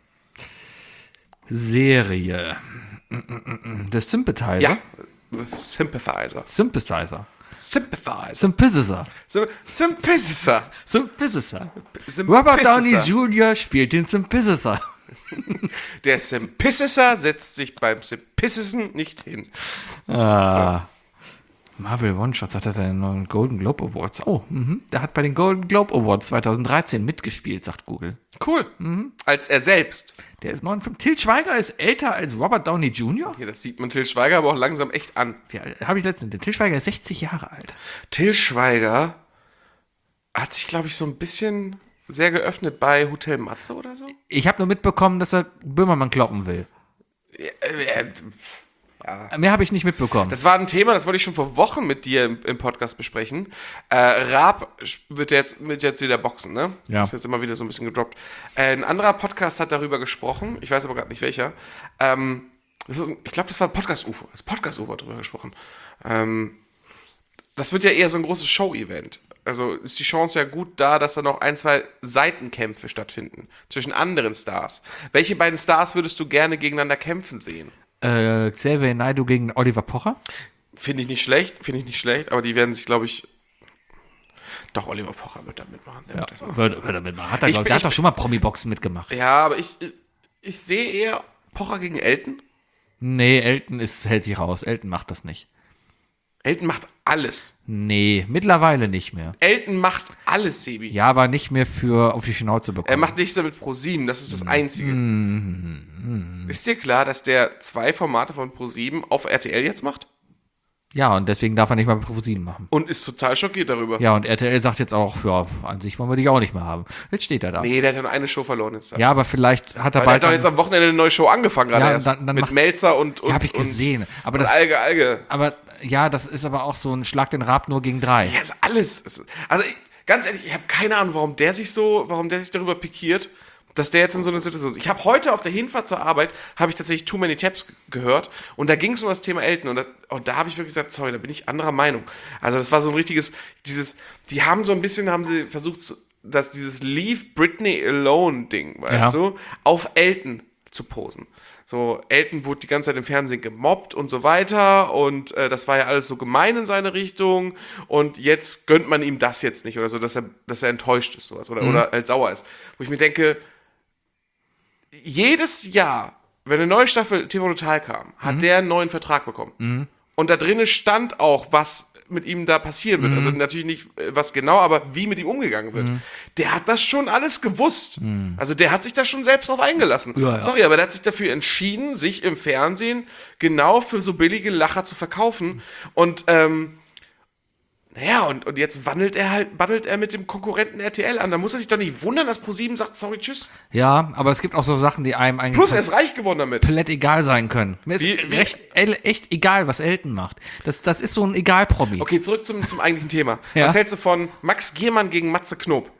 Serie. The Sympathizer. Ja? Sympathizer. Sympathizer. Sympathizer. Sympathizer. Sympathizer. Sympathizer. Robert Downey Jr. spielt den Sympathizer. Der Sympathizer setzt sich beim Sympathisen nicht hin. Ah. Marvel One-Shots hat er den neuen Golden Globe Awards. Oh, der hat bei den Golden Globe Awards 2013 mitgespielt, sagt Google. Cool. Als er selbst. Der ist 59. Til Schweiger ist älter als Robert Downey Jr.? Ja, das sieht man Til Schweiger aber auch langsam echt an. Ja, habe ich letztens. Der Til Schweiger ist 60 Jahre alt. Til Schweiger hat sich, glaube ich, so ein bisschen sehr geöffnet bei Hotel Matze oder so. Ich habe nur mitbekommen, dass er Böhmermann kloppen will. Mehr habe ich nicht mitbekommen. Das war ein Thema, das wollte ich schon vor Wochen mit dir im Podcast besprechen. Raab wird jetzt wieder boxen, ne? Ja. Das ist jetzt immer wieder so ein bisschen gedroppt. Ein anderer Podcast hat darüber gesprochen, ich weiß aber gerade nicht welcher. Ich glaube, das war Podcast-UFO. Das Podcast-UFO hat darüber gesprochen. Das wird ja eher so ein großes Show-Event. Also ist die Chance ja gut da, dass da noch 1, 2 Seitenkämpfe stattfinden zwischen anderen Stars. Welche beiden Stars würdest du gerne gegeneinander kämpfen sehen? Xavier Naidoo gegen Oliver Pocher? Finde ich nicht schlecht, aber die werden sich, glaube ich. Doch, Oliver Pocher wird da mitmachen. Der wird das machen. Wird er mitmachen. Der hat doch schon mal Promi-Boxen mitgemacht. Ja, aber ich sehe eher Pocher gegen Elton. Nee, Elton hält sich raus. Elton macht das nicht. Elton macht alles. Nee, mittlerweile nicht mehr. Elton macht alles, Sebi. Ja, aber nicht mehr für auf die Schnauze bekommen. Er macht nichts damit ProSieben, das ist das Einzige. Ist dir klar, dass der 2 Formate von ProSieben auf RTL jetzt macht? Ja, und deswegen darf er nicht mal ProSieben machen. Und ist total schockiert darüber. Ja, und RTL sagt jetzt auch, ja, an sich wollen wir dich auch nicht mehr haben. Jetzt steht er da. Nee, der hat ja nur eine Show verloren jetzt. Ja, aber vielleicht hat er Weil der bald... hat doch jetzt am Wochenende eine neue Show angefangen gerade Ja, erst. dann mit macht- Melzer und ja, hab ich gesehen. Aber und das, Alge. aber ja, das ist aber auch so ein Schlag den Raab nur gegen 3. Ja, ist alles. Also, ganz ehrlich, ich habe keine Ahnung, warum der sich darüber pikiert, dass der jetzt in so einer Situation ist. Ich habe heute auf der Hinfahrt zur Arbeit, habe ich tatsächlich Too Many Tabs gehört und da ging es um das Thema Elton und da habe ich wirklich gesagt, sorry, da bin ich anderer Meinung. Also das war so ein richtiges, die haben so ein bisschen, versucht, dieses Leave Britney Alone Ding, weißt du, auf Elton zu posen. So, Elton wurde die ganze Zeit im Fernsehen gemobbt und so weiter und das war ja alles so gemein in seine Richtung und jetzt gönnt man ihm das jetzt nicht oder so, dass er enttäuscht ist sowas oder halt sauer ist. Wo ich mir denke, jedes Jahr, wenn eine neue Staffel TV Total kam, hat der einen neuen Vertrag bekommen. Und da drinnen stand auch, was mit ihm da passieren wird. Also natürlich nicht was genau, aber wie mit ihm umgegangen wird. Der hat das schon alles gewusst. Also der hat sich da schon selbst drauf eingelassen. Ja. Sorry, aber der hat sich dafür entschieden, sich im Fernsehen genau für so billige Lacher zu verkaufen. Und naja, und jetzt bandelt er mit dem Konkurrenten RTL an. Da muss er sich doch nicht wundern, dass ProSieben sagt, sorry, tschüss. Ja, aber es gibt auch so Sachen, die einem eigentlich Plus, er ist reich geworden damit. komplett egal sein können. Mir ist echt egal, was Elton macht. Das ist so ein Egal-Promi. Okay, zurück zum eigentlichen Thema. Ja. Was hältst du von Max Giermann gegen Matze Knob?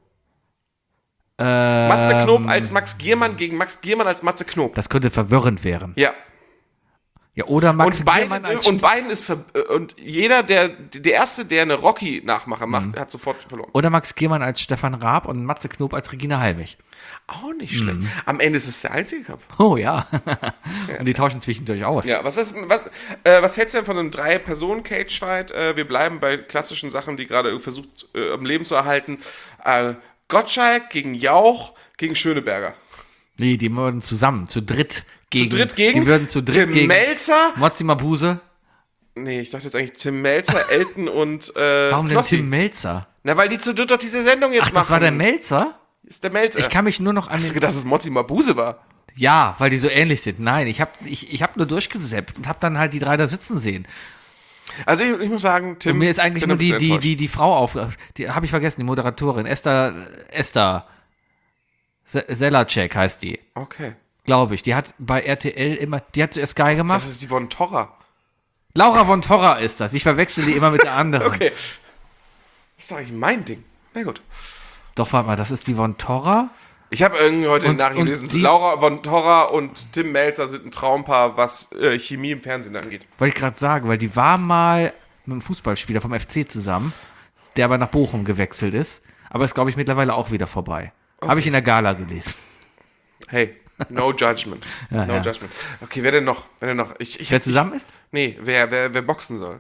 Matze Knob als Max Giermann gegen Max Giermann als Matze Knob. Das könnte verwirrend werden. Ja. Ja, oder Max Und Giermann als beiden ist und jeder, der Erste, der eine Rocky-Nachmache macht, hat sofort verloren. oder Max Giermann als Stefan Raab und Matze Knob als Regina Halmich. Auch nicht schlecht. Am Ende ist es der einzige Kampf. Oh ja. Und die tauschen zwischendurch aus. Ja, was hältst du denn von einem 3-Personen-Cage-Fight? Wir bleiben bei klassischen Sachen, die gerade versucht, am Leben zu erhalten. Gottschalk gegen Jauch gegen Schöneberger. Nee, die würden zusammen, zu dritt gegen. Die würden zu dritt Tim gegen. Melzer. Mozzi Mabuse. Nee, ich dachte jetzt eigentlich Tim Melzer, Elton und Warum denn Knossi. Tim Melzer? Na, weil die zu dritt doch diese Sendung jetzt Ach, machen. das war der Melzer? Ist der Melzer. Ich kann mich nur noch an Hast du gedacht, dass es Mozzi Mabuse war? Ja, weil die so ähnlich sind. Nein, ich hab nur durchgesappt und hab dann halt die 3 da sitzen sehen. Also ich muss sagen, Tim. Und mir ist eigentlich bin nur ein bisschen enttäuscht. die Frau die habe ich vergessen, die Moderatorin. Esther Selacek heißt die, Okay. glaube ich. Die hat bei RTL immer, die hat zuerst Sky gemacht. Das ist die von Torra. Laura von Torra ist das. Ich verwechsel die immer mit der anderen. Okay. Das ist doch eigentlich mein Ding. Na gut. Doch, warte mal, das ist die von Torra? Ich habe irgendwie heute Und- nachgelesen, und sie- Laura von Torra und Tim Melzer sind ein Traumpaar, was Chemie im Fernsehen angeht. Wollte ich gerade sagen, weil die war mal mit einem Fußballspieler vom FC zusammen, der aber nach Bochum gewechselt ist. Aber ist, glaube ich, mittlerweile auch wieder vorbei. Habe ich in der Gala gelesen. Hey, no judgment. Ja, No ja. judgment. Okay, wer denn noch? Wer zusammen ist? Nee, wer boxen soll.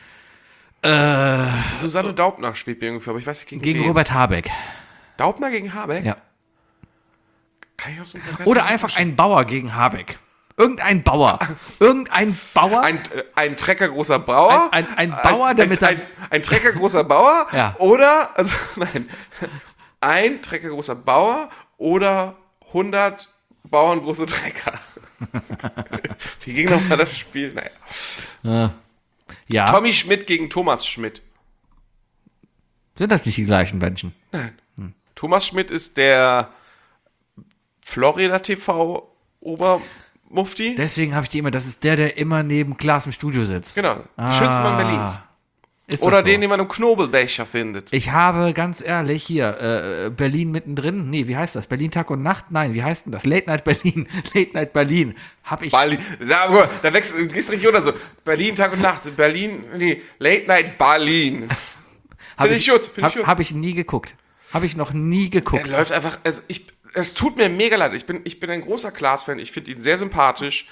Susanne Daubner schwebt mir ungefähr, aber ich weiß nicht Gegen wen. Robert Habeck. Daubner gegen Habeck? Ja. Kann ich auch so Oder einfach ein Bauer gegen Habeck. Irgendein Bauer. Irgendein Bauer. Ein treckergroßer Bauer. Ein Bauer, der mit seinem... Ein treckergroßer Bauer. Ja. Oder, also nein, ein treckergroßer Bauer oder 100 bauerngroße Trecker. Wie ging nochmal das Spiel? Naja. Ja, Tommy Schmidt gegen Thomas Schmidt. sind das nicht die gleichen Menschen? Thomas Schmidt ist der Florida TV Obermufti. Deswegen habe ich die immer, das ist der immer neben Klaas im Studio sitzt. Genau. Schützenmann Berlins. Ist Oder das so? den man im Knobelbecher findet. Ich habe, ganz ehrlich, hier, Berlin mittendrin, nee, wie heißt das? Berlin Tag und Nacht? Nein, wie heißt denn das? Late Night Berlin. Late Night Berlin. Hab ich... Berlin. Da gehst du richtig runter so. Berlin Tag und Nacht. Berlin, nee, Late Night Berlin. Finde ich gut. Habe ich nie geguckt. Habe ich noch nie geguckt. Er läuft einfach, also es tut mir mega leid. Ich bin ein großer Klaas-Fan. Ich finde ihn sehr sympathisch.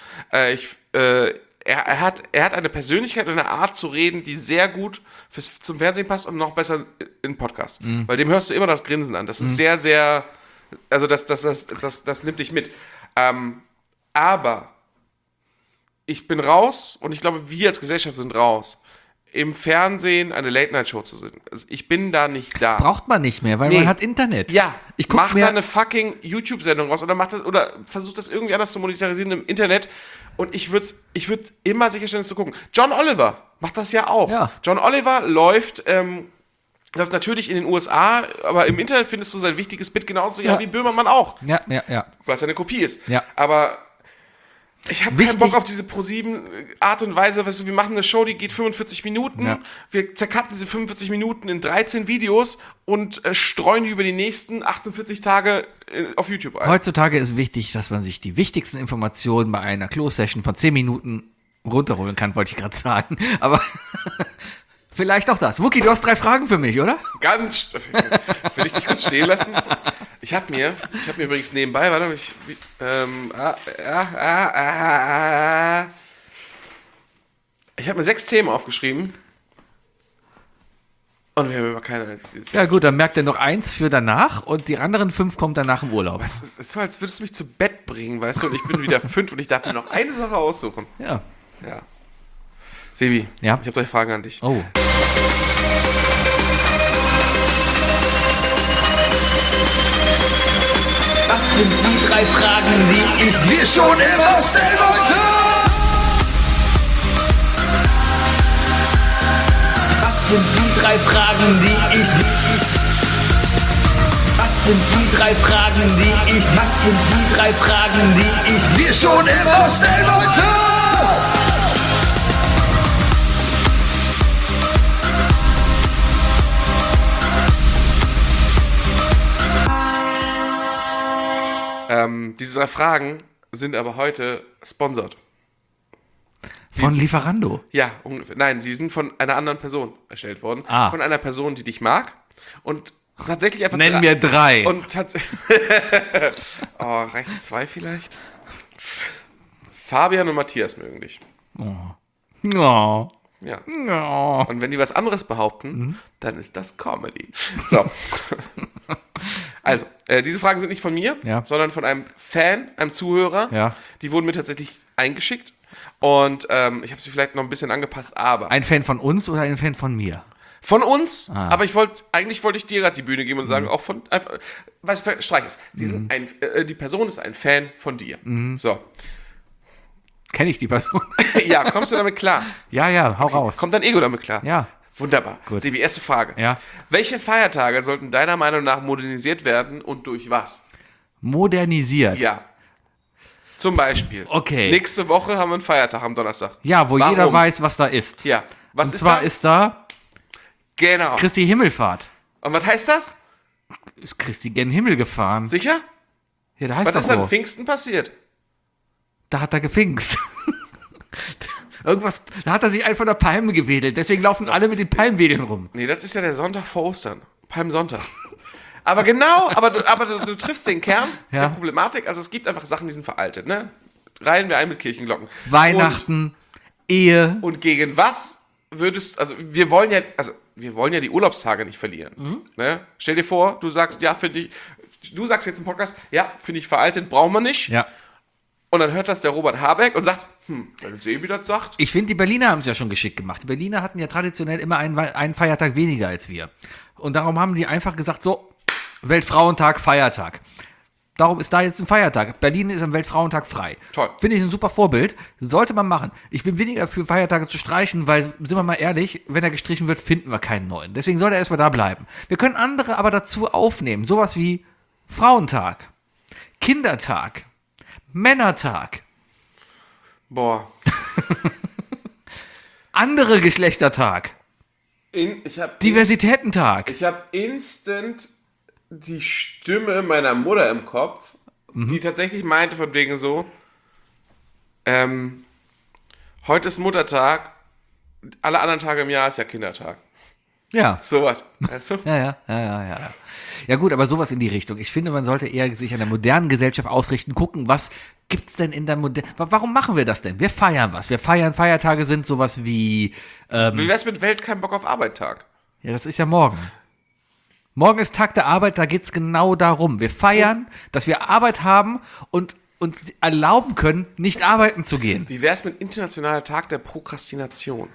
Er hat eine Persönlichkeit und eine Art zu reden, die sehr gut zum Fernsehen passt und noch besser in Podcast. Weil dem hörst du immer das Grinsen an. Das ist sehr, sehr, also das nimmt dich mit. Aber ich bin raus und ich glaube, wir als Gesellschaft sind raus, im Fernsehen eine Late-Night-Show zu sehen. Also ich bin da nicht da. Braucht man nicht mehr, weil Nee. man hat Internet. Ja, ich guck mach mir da eine fucking YouTube-Sendung raus oder versucht das irgendwie anders zu monetarisieren im Internet. Und ich würd immer sicherstellen, es zu gucken. John Oliver macht das ja auch. Ja. John Oliver läuft natürlich in den USA, aber im Internet findest du sein wichtiges Bit genauso wie Böhmermann auch, Ja. weil es eine Kopie ist. Ja. Aber ich habe keinen Wichtig- Bock auf diese ProSieben Art und Weise, weißt du, wir machen eine Show, die geht 45 Minuten, Ja. wir zercutten diese 45 Minuten in 13 Videos und streuen die über die nächsten 48 Tage auf YouTube ein. Heutzutage ist wichtig, dass man sich die wichtigsten Informationen bei einer Close-Session von 10 Minuten runterholen kann, wollte ich gerade sagen. Aber vielleicht auch das. Wookie, du hast 3 Fragen für mich, oder? Will ich dich kurz stehen lassen? Ich habe mir übrigens nebenbei, warte, ich habe mir 6 Themen aufgeschrieben und wir haben über keine einziges. Ja gut, dann merkt er noch 1 für danach und die anderen 5 kommen danach im Urlaub. Es ist so, als würdest du mich zu Bett bringen, weißt du, und ich bin wieder 5 und ich darf mir noch eine Sache aussuchen. Ja. Ja. Sebi, Ja? ich habe 3 Fragen an dich. Oh. Was sind die 3 Fragen, die ich dir schon immer stellen wollte? Was sind die 3 Fragen, die ich dir... Was sind die 3 Fragen, die ich... Was sind die 3 Fragen, die ich dir schon immer stellen wollte? Diese 3 Fragen sind aber heute sponsored. Von Lieferando. Ja, ungefähr. Nein, sie sind von einer anderen Person erstellt worden. Ah. Von einer Person, die dich mag. Und tatsächlich einfach... Nenn mir 3. Und tatsächlich... oh, reichen 2 vielleicht? Fabian und Matthias mögen dich. Ja. Ja. Ja. Und wenn die was anderes behaupten, dann ist das Comedy. So. Also, diese Fragen sind nicht von mir, Ja. sondern von einem Fan, einem Zuhörer. Ja. Die wurden mir tatsächlich eingeschickt. Und ich habe sie vielleicht noch ein bisschen angepasst, aber... Ein Fan von uns oder ein Fan von mir? Von uns, aber eigentlich wollte ich dir gerade die Bühne geben und sagen, auch von... streich es. Die Person ist ein Fan von dir. So. Kenne ich die Person? Ja, kommst du damit klar? Ja, hau raus. Kommt dein Ego damit klar? Ja. Wunderbar. Gut. Sebi, erste Frage. Ja. Welche Feiertage sollten deiner Meinung nach modernisiert werden und durch was? Modernisiert. Ja. Zum Beispiel. Okay. Nächste Woche haben wir einen Feiertag am Donnerstag. Ja, wo Warum? jeder weiß, was da ist. Ja. Was Und ist zwar da? ist da Genau. Christi Himmelfahrt. Und was heißt das? Ist Christi gen Himmel gefahren. Sicher? Ja, da heißt Was doch ist an so. Pfingsten passiert? Da hat er gepfingst. Irgendwas, da hat er sich einfach der Palme gewedelt. Deswegen laufen alle mit den Palmwedeln rum. Nee, das ist ja der Sonntag vor Ostern. Palmsonntag. Aber genau, du triffst den Kern Ja. der Problematik. Also es gibt einfach Sachen, die sind veraltet, ne? Reihen wir ein mit Kirchenglocken. Weihnachten, Ehe. Und gegen was würdest, also wir wollen ja die Urlaubstage nicht verlieren. Ne? Stell dir vor, du sagst, ja, du sagst jetzt im Podcast, ja, finde ich veraltet, brauchen wir nicht. Ja. Und dann hört das der Robert Habeck und sagt, wenn Sebi das sagt. Ich finde, die Berliner haben es ja schon geschickt gemacht. Die Berliner hatten ja traditionell immer einen Feiertag weniger als wir. Und darum haben die einfach gesagt, so, Weltfrauentag, Feiertag. Darum ist da jetzt ein Feiertag. Berlin ist am Weltfrauentag frei. Toll. Finde ich ein super Vorbild. Sollte man machen. Ich bin weniger für Feiertage zu streichen, weil, sind wir mal ehrlich, wenn er gestrichen wird, finden wir keinen neuen. Deswegen soll er erstmal da bleiben. Wir können andere aber dazu aufnehmen. Sowas wie Frauentag, Kindertag, Männertag, Boah. andere Geschlechtertag, Ich habe Diversitätentag. instant die Stimme meiner Mutter im Kopf, die tatsächlich meinte von wegen so, heute ist Muttertag, alle anderen Tage im Jahr ist ja Kindertag. Ja. So was, weißt du? Ja. Ja gut, aber sowas in die Richtung. Ich finde, man sollte eher sich an der modernen Gesellschaft ausrichten, gucken, was gibt's denn in der modernen... Warum machen wir das denn? Wir feiern was. Wir feiern, Feiertage sind sowas wie... Wie wär's mit Welt kein Bock auf Arbeit-Tag? Ja, das ist ja morgen. Morgen ist Tag der Arbeit, da geht's genau darum. Wir feiern, dass wir Arbeit haben und uns erlauben können, nicht arbeiten zu gehen. Wie wär's mit internationaler Tag der Prokrastination?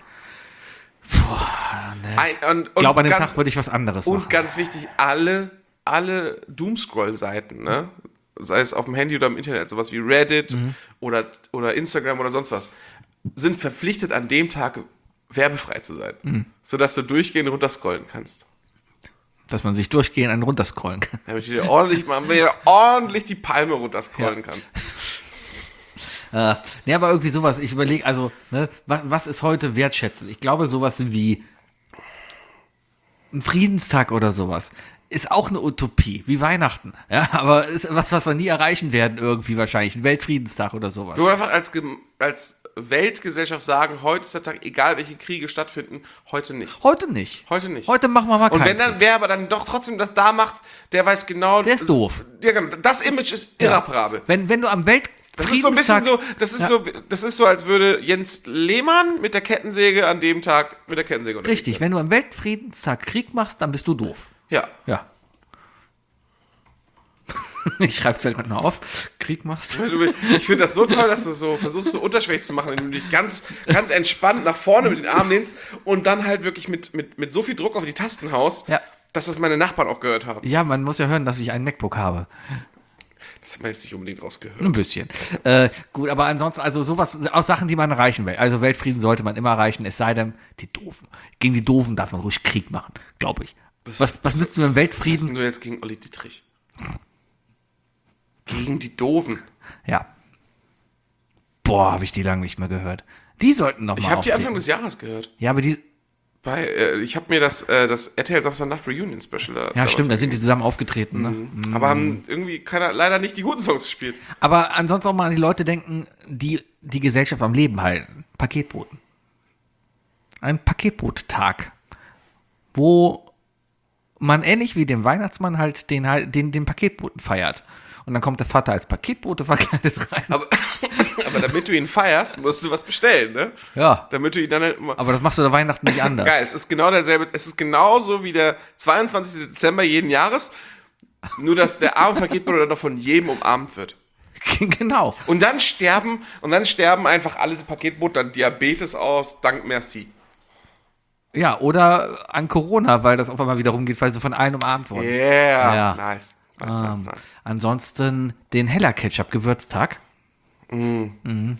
Ich glaube, an dem Tag würde ich was anderes machen. Und ganz wichtig, alle Doomscroll-Seiten, ne? Sei es auf dem Handy oder im Internet, sowas wie Reddit oder Instagram oder sonst was, sind verpflichtet, an dem Tag werbefrei zu sein, sodass du durchgehend runterscrollen kannst. Dass man sich durchgehend einen runterscrollen kann. Damit du dir ordentlich die Palme runterscrollen kannst. Ne, aber irgendwie sowas, ich überlege, also, ne, was ist heute wertschätzend? Ich glaube, sowas wie ein Friedenstag oder sowas ist auch eine Utopie, wie Weihnachten. Ja, aber ist was wir nie erreichen werden, irgendwie wahrscheinlich. Ein Weltfriedenstag oder sowas. Du einfach als Weltgesellschaft sagen, heute ist der Tag, egal welche Kriege stattfinden, heute nicht. Heute nicht. Heute nicht. Heute machen wir mal keinen. Und wenn dann, wer aber dann doch trotzdem das da macht, der weiß genau... Der ist doof. Ja, genau, das Image ist irreparabel. Wenn du am Das ist so ein bisschen Weltfriedenstag... das ist so, als würde Jens Lehmann mit der Kettensäge an dem Tag mit der Kettensäge unterwegs Richtig, sein. wenn du am Weltfriedenstag Krieg machst, dann bist du doof. Ja. Ja. Ich schreib's halt gerade noch auf. Krieg machst. Ich finde das so toll, dass du so versuchst, so unterschwellig zu machen, indem du dich ganz entspannt nach vorne mit den Armen lehnst und dann halt wirklich mit so viel Druck auf die Tasten haust, Ja. dass das meine Nachbarn auch gehört haben. Ja, man muss ja hören, dass ich einen MacBook habe. Das hat man jetzt nicht unbedingt rausgehört. Ein bisschen. Gut, aber ansonsten, also sowas, auch Sachen, die man erreichen will. Also Weltfrieden sollte man immer erreichen, es sei denn, die Doofen. Gegen die Doofen darf man ruhig Krieg machen, glaube ich. Was nützt mir im Was Weltfrieden? denn du jetzt gegen Olli Dietrich? Gegen die Doofen. Ja. Boah, habe ich die lange nicht mehr gehört. Die sollten noch mal Ich habe die auftreten. Anfang des Jahres gehört. Ja, aber die... Ich habe mir das RTL Samstagnacht Reunion Special da. Ja, stimmt, da sind die zusammen aufgetreten. Ne? Aber haben irgendwie leider nicht die guten Songs gespielt. Aber ansonsten auch mal an die Leute denken, die die Gesellschaft am Leben halten. Paketboten. Ein Paketbottag, wo man ähnlich wie dem Weihnachtsmann halt den Paketboten feiert. Und dann kommt der Vater als Paketbote verkleidet rein. Aber damit du ihn feierst, musst du was bestellen, ne? Ja, Damit du ihn dann halt immer. aber das machst du der Weihnachten nicht anders. Geil, es ist genau derselbe. Es ist genauso wie der 22. Dezember jeden Jahres, nur dass der arme Paketbote dann noch von jedem umarmt wird. Genau. Und dann sterben einfach alle Paketbote an Diabetes aus, dank Merci. Ja, oder an Corona, weil das auf einmal wieder rumgeht, weil sie von allen umarmt wurden. Yeah, Ja. nice. Ansonsten den Heller-Ketchup-Gewürztag. Mhm.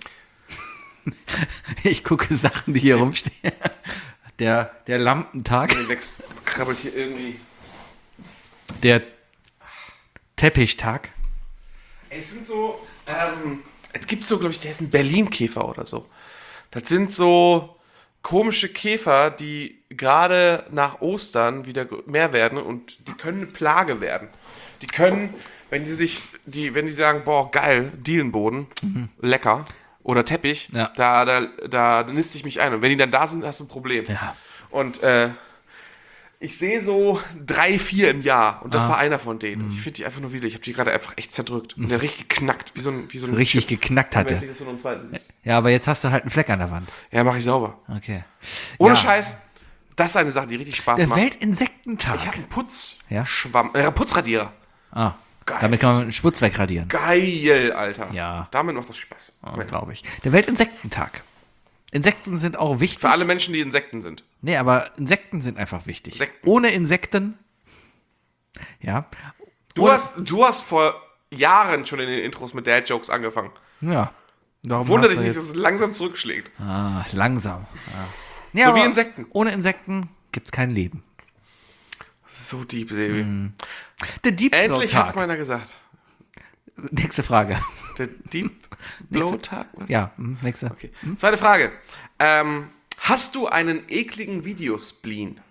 Ich gucke Sachen, die hier rumstehen. Der Lampentag. Krabbelt hier irgendwie. Der Teppichtag. Es sind so, es gibt so, glaube ich, der ist ein Berlin-Käfer oder so. Das sind so komische Käfer, die gerade nach Ostern wieder mehr werden und die können eine Plage werden. Die können, wenn die sagen, boah, geil, Dielenboden, lecker, oder Teppich, Ja. da niste ich mich ein. Und wenn die dann da sind, hast du ein Problem. Ja. Und ich sehe so 3, 4 im Jahr und das war einer von denen. Ich finde die einfach nur wieder, ich habe die gerade einfach echt zerdrückt und der richtig geknackt, wie so ein Richtig Chip. geknackt Aber hatte. jetzt siehst du noch einen zweiten siehst. Ja, aber jetzt hast du halt einen Fleck an der Wand. Ja, mache ich sauber. Okay. Ohne Ja. Scheiß, das ist eine Sache, die richtig Spaß Der macht. Weltinsektentag. Ich habe einen Ja? Putzradierer. Ah. geil. Damit kann man einen Schmutz wegradieren. Geil, Alter. Ja. Damit macht das Spaß. Glaube ich. Der Weltinsektentag. Insekten sind auch wichtig. Für alle Menschen, die Insekten sind. Nee, aber Insekten sind einfach wichtig. Insekten. Ohne Insekten, ja. Du hast vor Jahren schon in den Intros mit Dad-Jokes angefangen. Ja. Darum Wundert hast dich du nicht, dass jetzt- es langsam zurückschlägt. langsam. Ja. So wie aber Insekten. Ohne Insekten gibt es kein Leben. So deep, Baby. Der Deep Endlich Blow hat's Tag. mal einer gesagt. Nächste Frage. Der Deep Blow-Tag? Was? Ja, nächste. Okay. Zweite Frage. Hast du einen ekligen Videospleen?